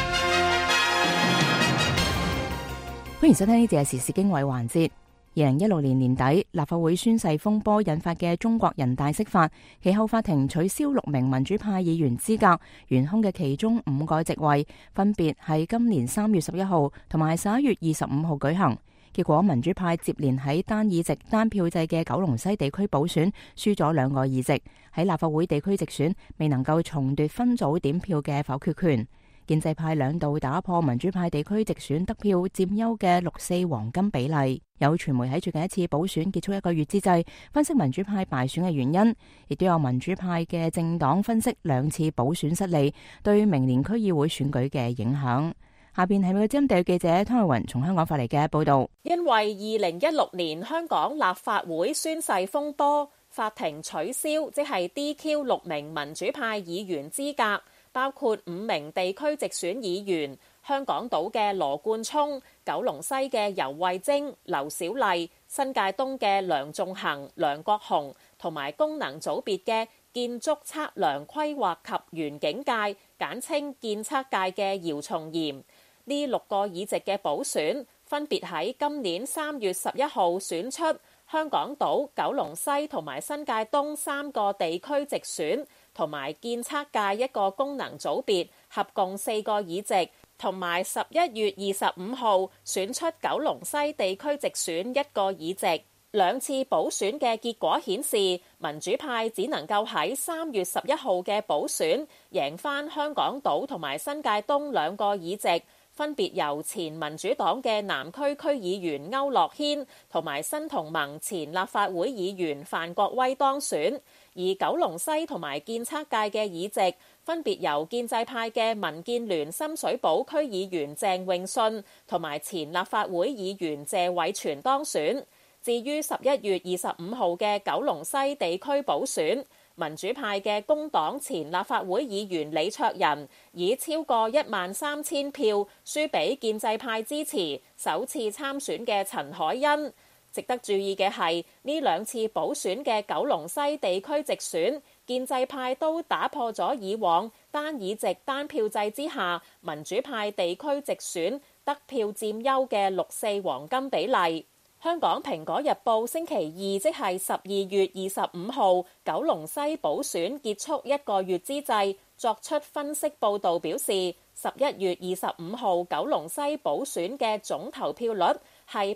歡迎收聽呢節嘅時事經緯環節。2016年年底，立法會宣誓風波引發嘅中國人大釋法，其後法庭取消6名民主派議員資格，懸空嘅其中5個席位，分別係今年3月11號同埋11月25號舉行。結果民主派接連喺單議席單票制嘅九龍西地區補選輸咗2個議席，喺立法會地區直選未能夠重奪分組點票嘅否決權。建制派2度打破民主派地區直選得票佔優嘅6-4黃金比例。有傳媒喺最近一次補選結束1個月之際，分析民主派敗選嘅原因，亦都有民主派嘅政黨分析2次補選失利對明年區議會選舉嘅影響。下邊係美國之音地記者湯慧雲從香港發嚟嘅報道。 因為2016年香港立法會宣誓風波，法庭取消即係 DQ 6名民主派議員資格，包括5名地區直選議員，香港島嘅羅冠聰、九龍西嘅游蕙禎、劉小麗、新界東嘅梁頌恆、梁國雄，同埋功能組別嘅建築測量規劃及園境界，簡稱建測界嘅姚松炎。呢6個議席嘅補選分別喺今年3月11號選出香港島、九龍西同埋新界東3個地區直選，同埋建測界1個功能組別，合共4個議席，同埋11月25號選出九龍西地區直選1個議席。2次補選嘅結果顯示，民主派只能夠喺3月11號嘅補選贏返香港島同埋新界東2個議席，分別由前民主黨嘅南區區議員區諾軒同埋新同盟前立法會議員范國威當選，而九龍西同埋建測界嘅議席分別由建制派嘅民建聯深水埗區議員鄭泳舜同埋前立法會議員謝偉銓當選。至於11月25號嘅九龍西地區補選，民主派嘅工黨前立法會議員李卓人以超過13000票輸俾建制派支持首次參選嘅陳凱欣。值得注意嘅係，呢2次補選嘅九龍西地區直選，建制派都打破咗以往單議席單票制之下民主派地區直選得票佔優嘅6-4黃金比例。香港蘋果日報星期2即係12月25號九龍西補選結束1個月之際，作出分析報導表示，11月25號九龍西補選嘅總投票率係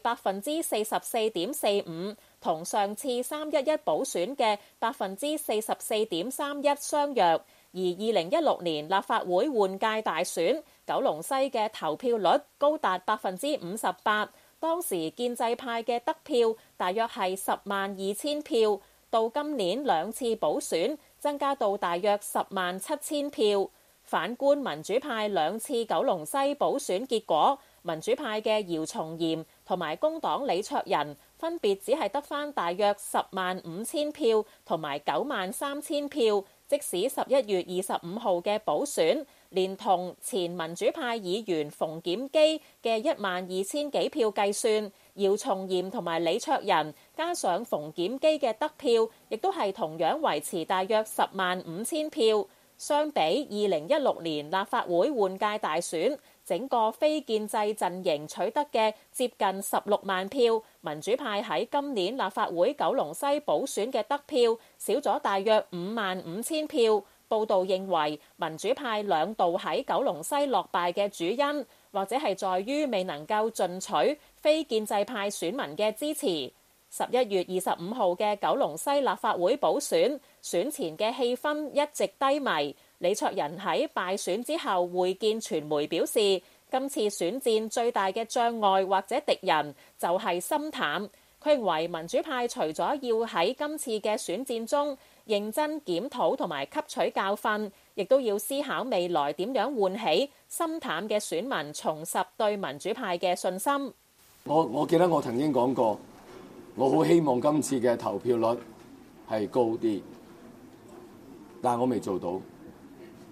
44.45%，同上次311補選嘅44.31%相若。而2016年立法會換屆大選，九龍西嘅投票率高達58%。當時建制派嘅得票大約係102000票，到今年2次補選增加到大約107000票。反觀民主派2次九龍西補選結果，民主派嘅姚松炎同埋工黨李卓人分別只係得返大約105000票同埋93000票，即使11月25號嘅補選連同前民主派議員馮檢基嘅12000幾票計算，姚松炎同埋李卓人加上馮檢基嘅得票，亦都係同樣維持大約105000票。相比2016年立法會換屆大選，整個非建制陣營取得嘅接近16萬票，民主派喺今年立法會九龍西補選嘅得票少咗大約55000票。報道認為，民主派2度喺九龍西落敗嘅主因，或者係在於未能夠盡取非建制派選民嘅支持。11月25號嘅九龍西立法會補選，選前嘅氣氛一直低迷。李卓人喺敗選之後會見傳媒表示，今次選戰最大嘅障礙或者敵人就係心淡。佢認為民主派除咗要喺今次嘅選戰中認真檢討同埋吸取教訓，亦都要思考未來點樣喚起心淡嘅選民重拾對民主派嘅信心。 我記得我曾經講過，我好希望今次嘅投票率係高啲，但係我未做到。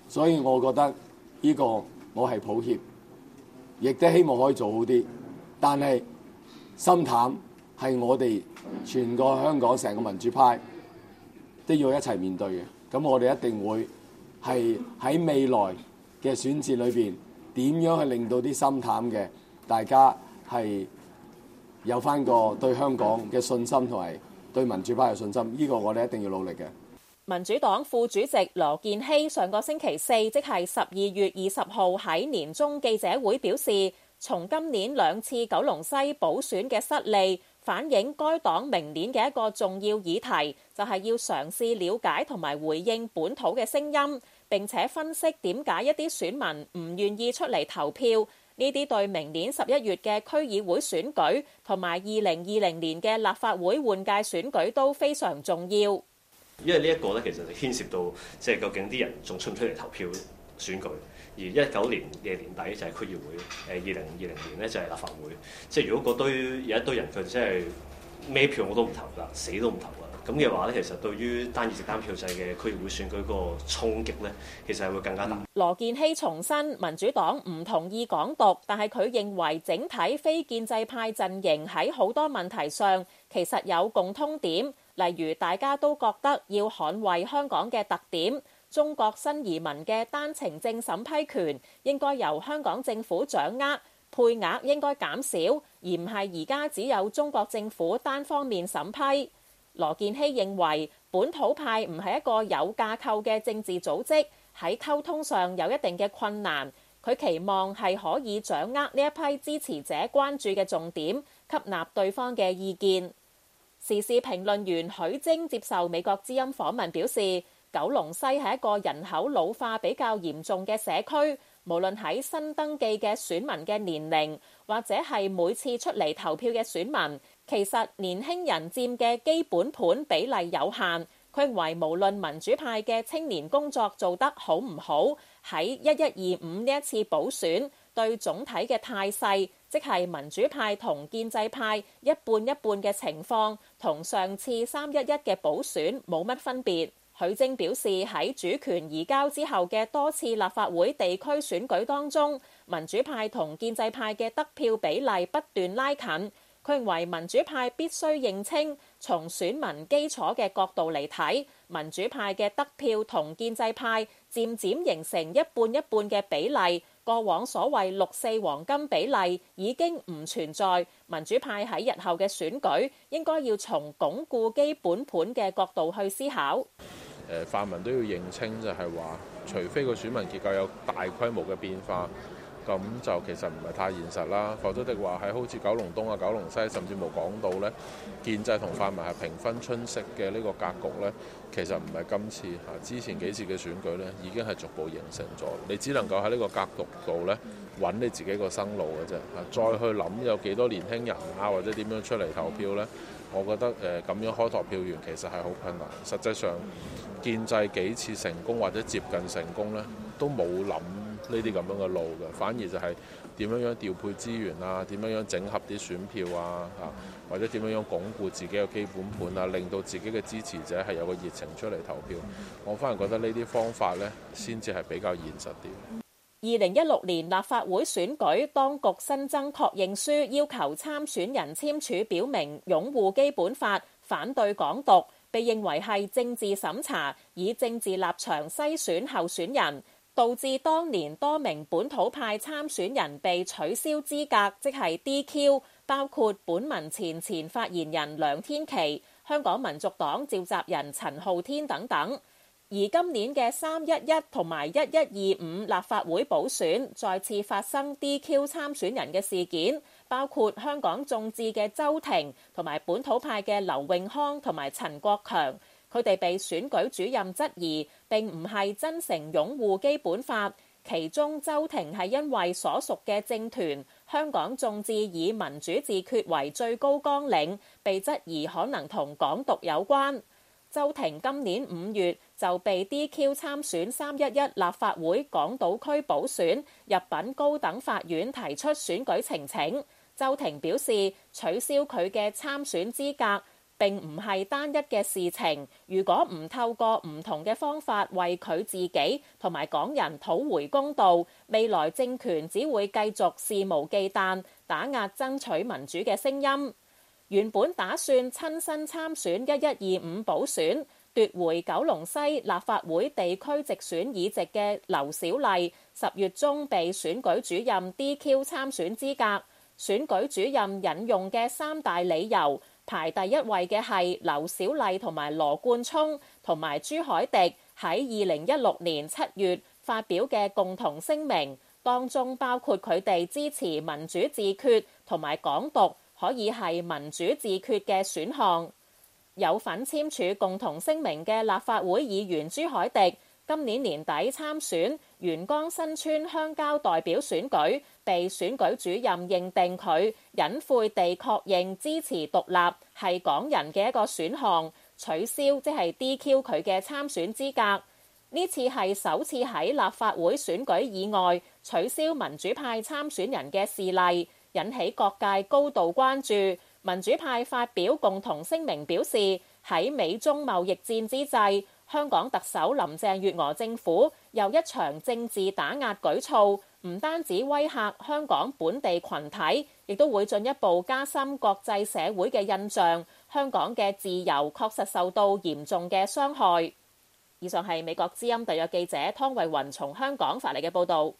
所以我覺得呢個我係抱歉，亦都希望可以做好啲。但係心淡係我哋全個香港成個民主派都要一齊面對嘅。咁我哋一定會係喺未來嘅選戰裏邊，點樣去令到啲心淡嘅大家係有翻個對香港嘅信心同埋對民主派嘅信心，呢個我哋一定要努力嘅。 民主黨副主席羅健熙上個星期四，即係12月20號喺年中記者會表示，從今年2次九龍西補選嘅失利，反映該黨明年嘅一個重要議題，就係要嘗試了解同埋回應本土嘅聲音，並且分析點解一啲選民唔願意出嚟投票。呢啲對明年11月嘅區議會選舉同埋2020年嘅立法會換屆選舉都非常重要。 因為呢一個咧，其實就牽涉到即係究竟啲人仲出唔出嚟投票選舉，而19年嘅年底就係區議會，2020年咧就係立法會。即係如果嗰堆有一堆人佢真係咩票我都唔投㗎，死都唔投㗎，咁嘅話咧，其實對於單議席單票制嘅區議會選舉嗰個衝擊咧，其實係會更加大。 羅健熙重申民主黨唔同意港獨，但係佢認為整體非建制派陣營喺好多問題上其實有共通點。例如大家都覺得要捍衛香港嘅特點，中國新移民嘅單程證審批權應該由香港政府掌握，配額應該減少，而唔係而家只有中國政府單方面審批。羅健熙認為本土派唔係一個有架構嘅政治組織，喺溝通上有一定嘅困難。佢期望係可以掌握呢一批支持者關注嘅重點，吸納對方嘅意見。時事評論員許晶接受美國之音訪問表示，九龍西係一個人口老化比較嚴重嘅社區，無論喺新登記嘅選民嘅年齡，或者係每次出嚟投票嘅選民，其實年輕人佔嘅基本盤比例有限。佢認為無論民主派嘅青年工作做得好唔好，喺1125呢一次補選對總體嘅態勢，即係民主派同建制派一半一半嘅情況，同上次311嘅補選冇乜分別。許晶表示，喺主權移交之後嘅多次立法會地區選舉當中，民主派同建制派嘅得票比例不斷拉近。佢認為民主派必須認清，從選民基礎嘅角度嚟睇，民主派嘅得票同建制派漸漸形成一半一半嘅比例。過往所謂6-4黃金比例已經唔存在。民主派喺日後嘅選舉應該要從鞏固基本盤嘅角度去思考。 泛民都要認清，就係話，除非個選民結構有大規模嘅變化，咁就其實唔係太現實啦。否則的話，喺好似九龍東啊、九龍西，甚至冇講到呢，建制同泛民係平分春色嘅呢個格局呢，其實唔係今次之前幾次嘅選舉呢已經係逐步形成咗。你只能夠喺呢個格局度呢揾你自己個生路嘅啫。再去諗有幾多年輕人啊，或者點樣出嚟投票呢？我覺得咁樣開拓票源其實係好困難。實際上建制幾次成功或者接近成功呢，都冇諗呢啲咁樣嘅路嘅，反而就係點樣調配資源啊，點樣整合啲選票啊，或者點樣鞏固自己嘅基本盤啊，令到自己嘅支持者係有個熱情出嚟投票。我反而覺得呢啲方法呢，先至係比較現實啲。 2016年立法會選舉，當局新增確認書，要求參選人簽署表明擁護基本法、反對港獨，被認為係政治審查，以政治立場篩選候選人，導致當年多名本土派參選人被取消資格，即係 DQ， 包括本民前發言人梁天琦、香港民族黨召集人陳浩天等等。而今年嘅311同埋1125立法會補選再次發生 DQ 參選人嘅事件，包括香港眾志嘅周庭同埋本土派嘅劉永康同埋陳國強，佢哋被選舉主任質疑並唔係真誠擁護基本法。其中周庭係因為所屬嘅政團香港眾志以民主自決為最高綱領，被質疑可能同港獨有關。周庭今年5月就被 DQ 參選311立法會港島區補選，入稟高等法院提出選舉呈請。周庭表示取消佢嘅參選資格， 並唔係單一嘅事情。如果唔透過唔同嘅方法為佢自己同埋港人討回公道，未來政權只會繼續肆無忌憚打壓爭取民主嘅聲音。原本打算親身參選1125補選奪回九龍西立法會地區直選議席嘅劉小麗10月中被選舉主任 DQ 參選資格。選舉主任引用嘅3大理由，排第一位嘅係劉小麗同埋羅冠聰同埋朱凱廸喺2016年7月發表嘅共同聲明，當中包括佢哋支持民主自決同埋港獨可以係民主自決嘅選項。有份簽署共同聲明嘅立法會議員朱凱廸，今年年底參選元江新村鄉郊代表選舉，被選舉主任認定佢隱晦地確認支持獨立係港人嘅一個選項，取消即係 DQ 佢嘅參選資格。呢次係首次喺立法會選舉以外取消民主派參選人嘅事例，引起各界高度關注。民主派發表共同聲明表示，喺美中貿易戰之際，香港特首林鄭月娥政府又一場政治打壓舉措，唔單止威嚇香港本地群體，亦都會進一步加深國際社會嘅印象，香港嘅自由確實受到嚴重嘅傷害。以上係美國之音特約記者湯慧雲從香港發嚟嘅報導。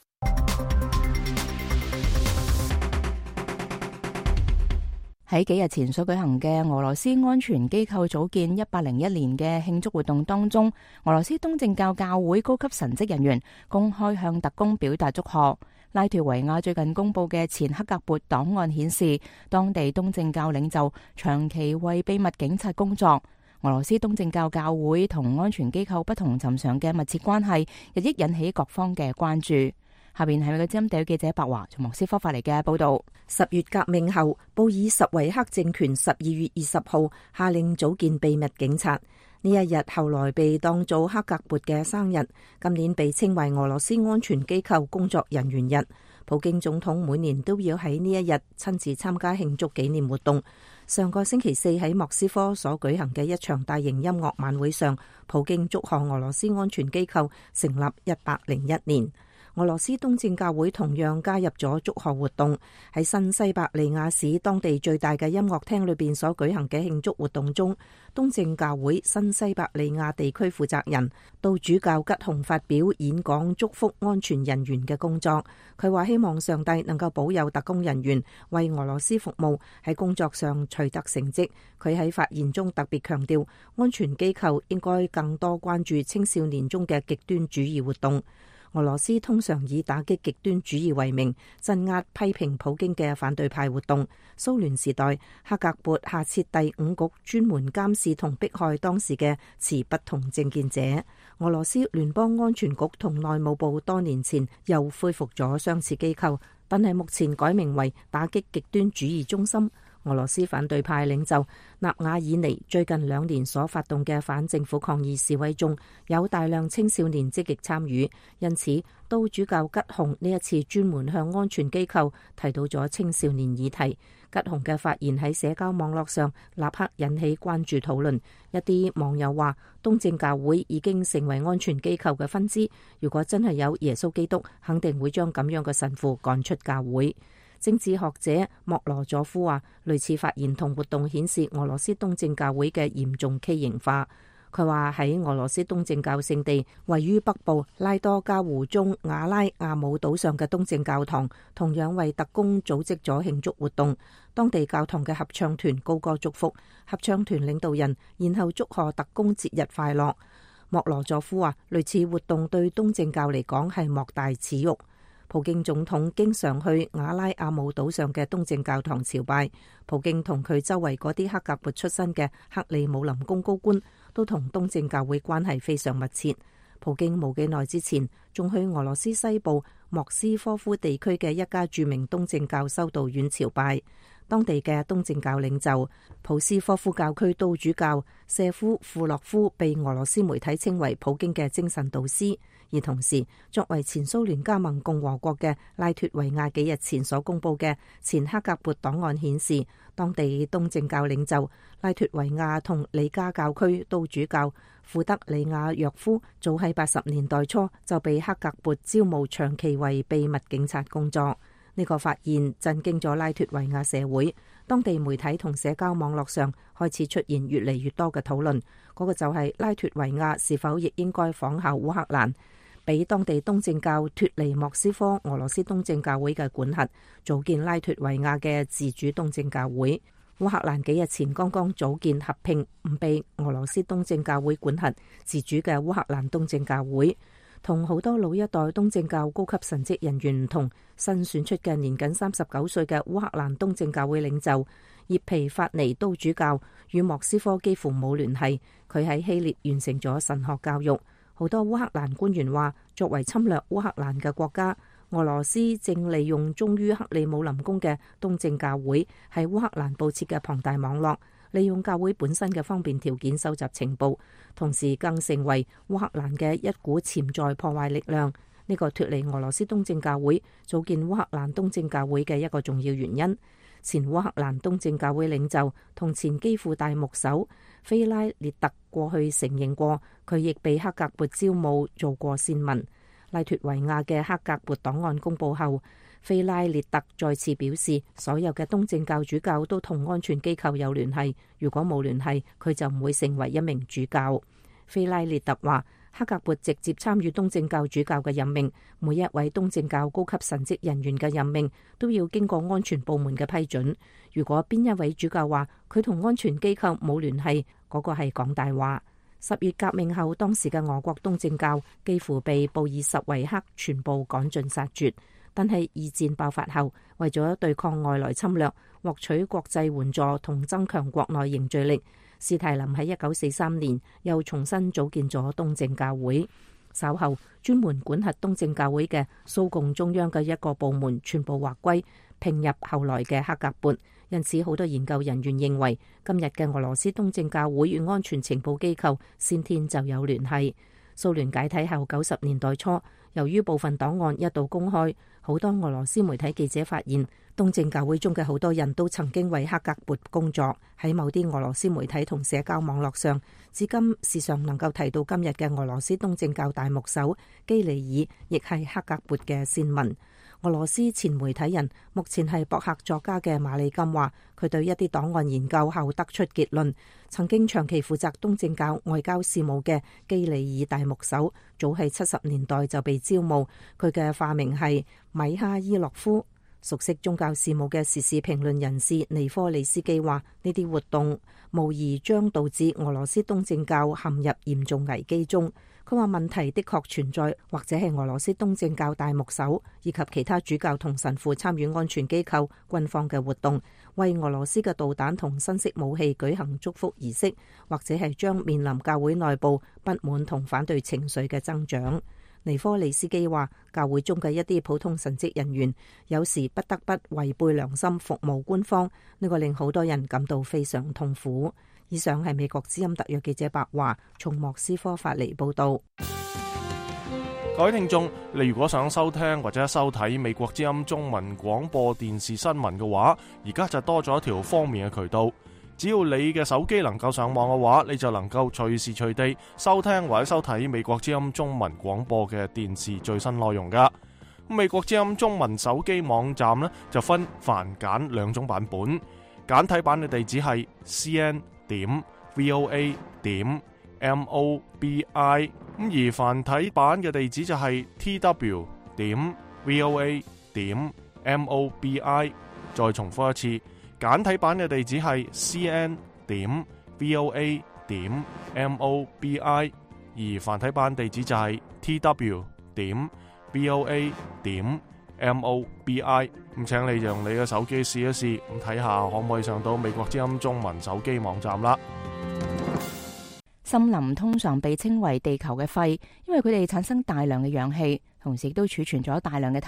喺幾日前所舉行嘅俄羅斯安全機構組建101年嘅慶祝活動當中，俄羅斯東正教教會高級神職人員公開向特工表達祝賀。拉脫維亞最近公布嘅前克格勃檔案顯示，當地東正教領袖長期為秘密警察工作。俄羅斯東正教教會同安全機構不同尋常嘅密切關係，日益引起各方嘅關注。下邊係美國之音特約記者白華從莫斯科發嚟嘅報道。 10月革命後，布爾什維克政權12月20號下令組建秘密警察。呢一日後來被當做克格勃嘅生日，今年被稱為俄羅斯安全機構工作人員日。普京總統每年都要喺呢一日親自參加慶祝紀念活動。上個星期四喺莫斯科所舉行嘅一場大型音樂晚會上，普京祝賀俄羅斯安全機構成立101年。俄羅斯東正教會同樣加入咗祝賀活動，喺新西伯利亞市當地最大嘅音樂廳裏邊所舉行嘅慶祝活動中，東正教會新西伯利亞地區負責人到主教吉洪發表演講，祝福安全人員嘅工作。佢話希望上帝能夠保佑特工人員為俄羅斯服務，喺工作上取得成績。佢喺發言中特別強調，安全機構應該更多關注青少年中嘅極端主義活動。俄羅斯通常以打擊極端主義為名，鎮壓批評普京嘅反對派活動。蘇聯時代，克格勃下設第5局，專門監視同迫害當時嘅持不同政見者。俄羅斯聯邦安全局同內務部多年前又恢復咗相似機構，但係目前改名為打擊極端主義中心。俄羅斯反對派領袖納瓦爾尼最近2年所發動嘅反政府抗議示威中，有大量青少年積極參與，因此都主教吉洪呢一次專門向安全機構提到咗青少年議題。吉洪嘅發言喺社交網絡上立刻引起關注討論。一啲網友話，東正教會已經成為安全機構嘅分支，如果真係有耶穌基督，肯定會將咁樣嘅神父趕出教會。政治學者莫羅佐夫話，類似發言同活動顯示俄羅斯東正教會嘅嚴重畸形化。佢話喺俄羅斯東正教聖地位於北部拉多加湖中瓦拉亞姆島上嘅東正教堂，同樣為特工組織咗慶祝活動。當地教堂嘅合唱團高歌祝福，合唱團領導人然後祝賀特工節日快樂。莫羅佐夫話，類似活動對東正教嚟講係莫大恥辱。普京總統經常去瓦拉亞姆島上嘅東正教堂朝拜。普京同佢周圍嗰啲克格勃出身嘅克里姆林宮高官都同東正教會關係非常密切。普京冇幾耐之前仲去俄羅斯西部莫斯科夫地區嘅一家著名東正教修道院朝拜。 當地嘅東正教領袖普斯科夫教區都主教謝夫庫洛夫被俄羅斯媒體稱為普京嘅精神導師。而同時，作為前蘇聯加盟共和國嘅拉脫維亞幾日前所公布嘅前克格勃檔案顯示，當地東正教領袖拉脫維亞同里加教區都主教庫德里亞約夫早喺80年代初就被克格勃招募長期為秘密警察工作。呢個發現震驚咗拉脫維亞社會，當地媒體同社交網絡上開始出現越嚟越多嘅討論。嗰個就係拉脫維亞是否亦應該仿效烏克蘭，俾當地東正教脫離莫斯科俄羅斯東正教會嘅管轄，組建拉脫維亞嘅自主東正教會。烏克蘭幾日前剛剛組建合併唔被俄羅斯東正教會管轄自主嘅烏克蘭東正教會。同好多老一代東正教高級神職人員唔同，新選出嘅年僅39歲嘅烏克蘭東正教會領袖葉皮法尼都主教與莫斯科幾乎冇聯繫，佢喺希臘完成咗神學教育。好多烏克蘭官員話，作為侵略烏克蘭嘅國家，俄羅斯正利用忠於克里姆林宮嘅東正教會喺烏克蘭佈設嘅龐大網絡，利用教會本身嘅方便條件收集情報，同時更成為烏克蘭嘅一股潛在破壞力量。呢個脫離俄羅斯東正教會組建烏克蘭東正教會嘅一個重要原因。前烏克蘭東正教會領袖同前基輔大牧首菲拉列特過去承認過，佢亦被克格勃招募做過線民。拉脫維亞嘅克格勃檔案公佈後，菲拉列特再次表示，所有嘅東正教主教都同安全機構有聯繫，如果冇聯繫，佢就唔會成為一名主教。菲拉列特話，克格勃直接參與東正教主教嘅任命，每一位東正教高級神職人員嘅任命都要經過安全部門嘅批准。如果邊一位主教話佢同安全機構冇聯繫，嗰個係講大話。10月革命後，當時嘅俄國東正教幾乎被布爾什維克全部趕盡殺絕。但係二戰爆發後，為咗對抗外來侵略、獲取國際援助同增強國內凝聚力，史太林喺1943年又重新組建咗東正教會。稍後，專門管轄東正教會嘅蘇共中央嘅一個部門全部劃歸併入後來嘅克格勃。因此，好多研究人員認為，今日嘅俄羅斯東正教會與安全情報機構先天就有聯繫。蘇聯解體後90年代初，由於部分檔案一度公開，好多俄羅斯媒體記者發現，東正教會中嘅好多人都曾經為克格勃工作。喺某啲俄羅斯媒體同社交網絡上，至今時常能夠提到今日嘅俄羅斯東正教大牧首基尼爾，亦係克格勃嘅線民。俄羅斯前媒體人，目前係博客作家嘅馬里金話，佢對一啲檔案研究後得出結論，曾經長期負責東正教外交事務嘅基尼爾大牧首，早喺70年代就被招募，佢嘅化名係米哈伊洛夫。熟悉宗教事務嘅時事評論人士尼科利斯基話，呢啲活動無疑將導致俄羅斯東正教陷入嚴重危機中。佢話問題的確存在，或者係俄羅斯東正教大牧首以及其他主教同神父參與安全機構、軍方嘅活動，為俄羅斯嘅導彈同新式武器舉行祝福儀式，或者係將面臨教會內部不滿同反對情緒嘅增長。尼科利斯基話，教會中嘅一啲普通神職人員有時不得不違背良心服務官方，呢個令好多人感到非常痛苦。以上係美國之音特約記者白華從莫斯科發嚟報道。 各位聽眾，你如果想收聽或者收睇美國之音中文廣播電視新聞嘅話，而家就多咗一條方便嘅渠道。只要你嘅手機能夠上網嘅話，你就能夠隨時隨地收聽或者收睇美國之音中文廣播嘅電視最新內容噶。美國之音中文手機網站呢，就分繁簡兩種版本，簡體版嘅地址係 cn.voa.mobi， 而繁體版嘅地址就係 tw.voa.mobi。 再重複一次，簡體版嘅地址係 cn.voa.mobi， 而繁體版地址就係 tw.voa.mobi。 咁請你用你嘅手機試一試，咁睇下可唔可以上到美國之音中文手機網站啦。 森林通常被稱為地球嘅肺，因為佢哋產生大量嘅氧氣，同時亦都儲存咗大量嘅碳。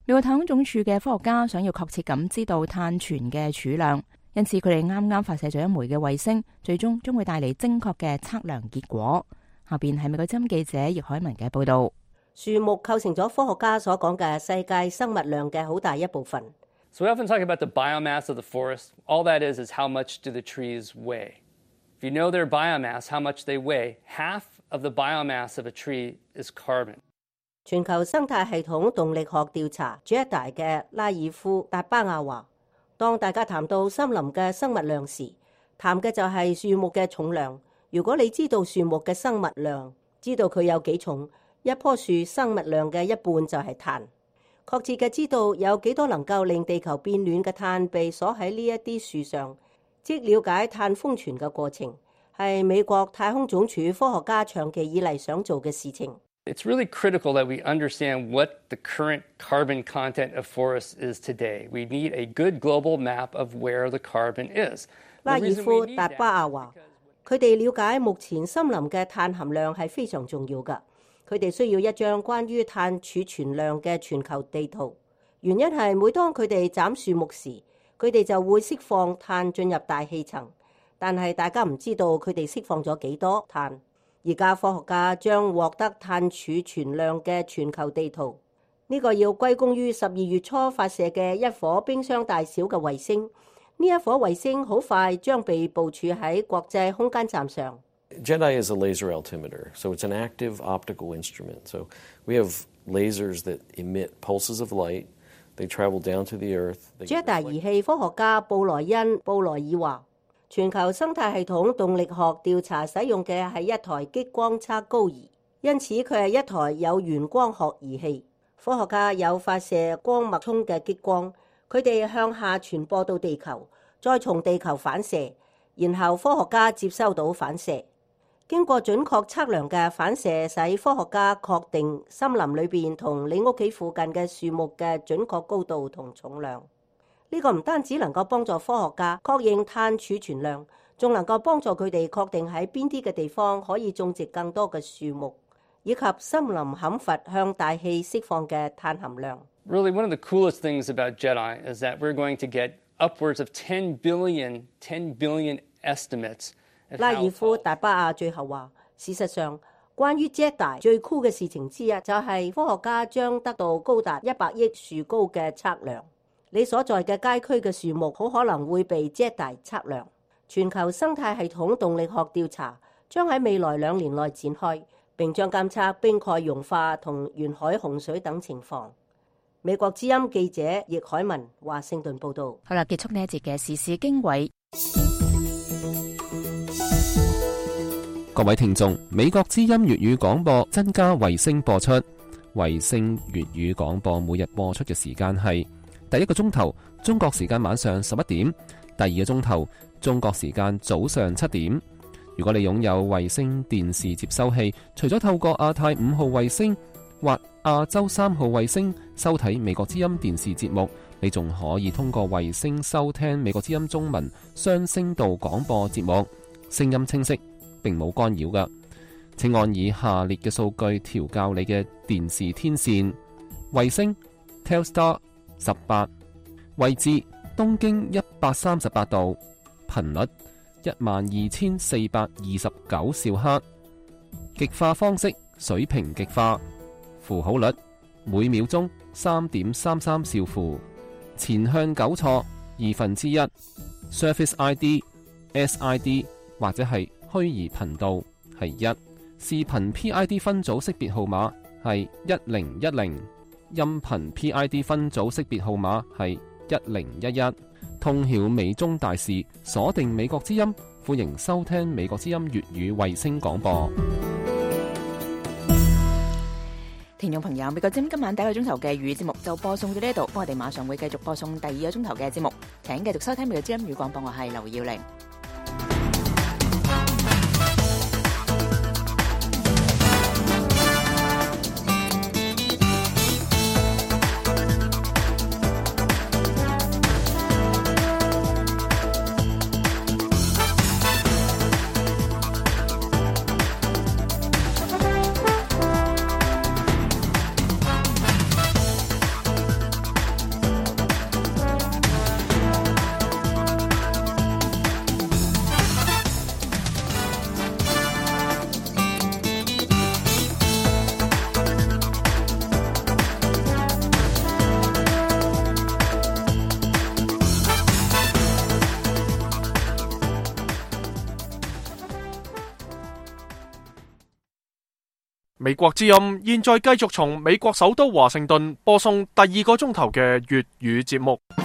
美國太空總署嘅科學家想要確切咁知道碳存嘅儲量，因此佢哋啱啱發射咗一枚嘅衛星，最終將會帶嚟精確嘅測量結果。下邊係美國之音記者葉海文嘅報道。 樹木構成咗科學家所講嘅世界生物量嘅好大一部分。 So we often talk about the biomass of the forest. All that is how much do the trees weigh? If you know their biomass, how much they weigh, half of the biomass of a tree is carbon. 全球生態系統動力學調查 JEDI 嘅拉爾夫達巴亞話，當大家談到森林嘅生物量時，談嘅就係樹木嘅重量。如果你知道樹木嘅生物量，知道佢有幾重，一棵樹生物量嘅一半就係碳。確切嘅知道有幾多能夠令地球變暖嘅碳被鎖喺呢一啲樹上，即了解碳封存嘅過程，係美國太空總署科學家長期以嚟想做嘅事情。 It's really critical that we understand what the current carbon content of forests is today. We need a good global map of where the carbon is. 拉爾夫達巴亞話，佢哋了解目前森林嘅碳含量係非常重要㗎。佢哋需要一張關於碳儲存量嘅全球地圖。原因係每當佢哋斬樹木時，佢哋就會釋放碳進入大氣層，但係大家唔知道佢哋釋放咗幾多碳。而家科學家將獲得碳儲存量嘅全球地圖，呢個要歸功於12月初發射嘅一顆冰箱大小嘅衛星。呢一顆衛星好快將被部署喺國際空間站上。 JEDI is a laser altimeter, so it's an active optical instrument. So we have lasers that emit pulses of light. They travel down to the earth. JEDI 儀器科學家布萊恩·布萊爾話，全球生態系統動力學調查使用嘅係一台激光測高儀，因此佢係一台有源光學儀器。科學家有發射光脈衝嘅激光，佢哋向下傳播到地球，再從地球反射，然後科學家接收到反射。經過準確測量嘅反射，使科學家確定森林裏邊同你屋企附近嘅樹木嘅準確高度同重量。呢個唔單止能夠幫助科學家確認碳儲存量，仲能夠幫助佢哋確定喺邊啲嘅地方可以種植更多嘅樹木，以及森林砍伐向大氣釋放嘅碳含量。 Really, one of the coolest things about JEDI is that we're going to get upwards of 10 billion estimates. 拉爾夫達巴亞最後話，事實上，關於 JEDI 最酷嘅事情之一就係科學家將得到高達100億樹高嘅測量。你所在嘅街區嘅樹木好可能會被 JEDI 測量。全球生態系統動力學調查將喺未來2年內展開，並將監測冰蓋融化同沿海洪水等情況。美國之音記者葉海文華盛頓報道。 好啦，結束呢一節嘅時事經緯。 各位聽眾，美國之音粵語廣播增加衛星播出。衛星粵語廣播每日播出嘅時間係第一個鐘頭中國時間晚上11點，第二個鐘頭中國時間早上7點。如果你擁有衛星電視接收器，除咗透過亞太5號衛星或亞洲3號衛星收睇美國之音電視節目，你仲可以通過衛星收聽美國之音中文雙聲道廣播節目，聲音清晰，並冇干擾㗎。請按以下列嘅數據調校你嘅電視天線：衛星 Telstar 18，位置東經138度，頻率12429兆赫，極化方式水平極化，符號率每秒鐘3.33兆符，前向糾錯1/2， Surface ID、SID 或者係虛擬頻道係1，視頻 PID 分組識別號碼係1010，音頻 PID 分組識別號碼係1011。通曉美中大事，鎖定美國之音，歡迎收聽美國之音粵語衛星廣播。 聽眾朋友，美國之音今晚第一個鐘頭嘅粵語節目就播送到呢度，我哋馬上會繼續播送第二個鐘頭嘅節目，請繼續收聽美國之音粵語廣播，我係劉耀玲。 美國之音現在繼續從美國首都華盛頓播送第2個鐘頭嘅粵語節目。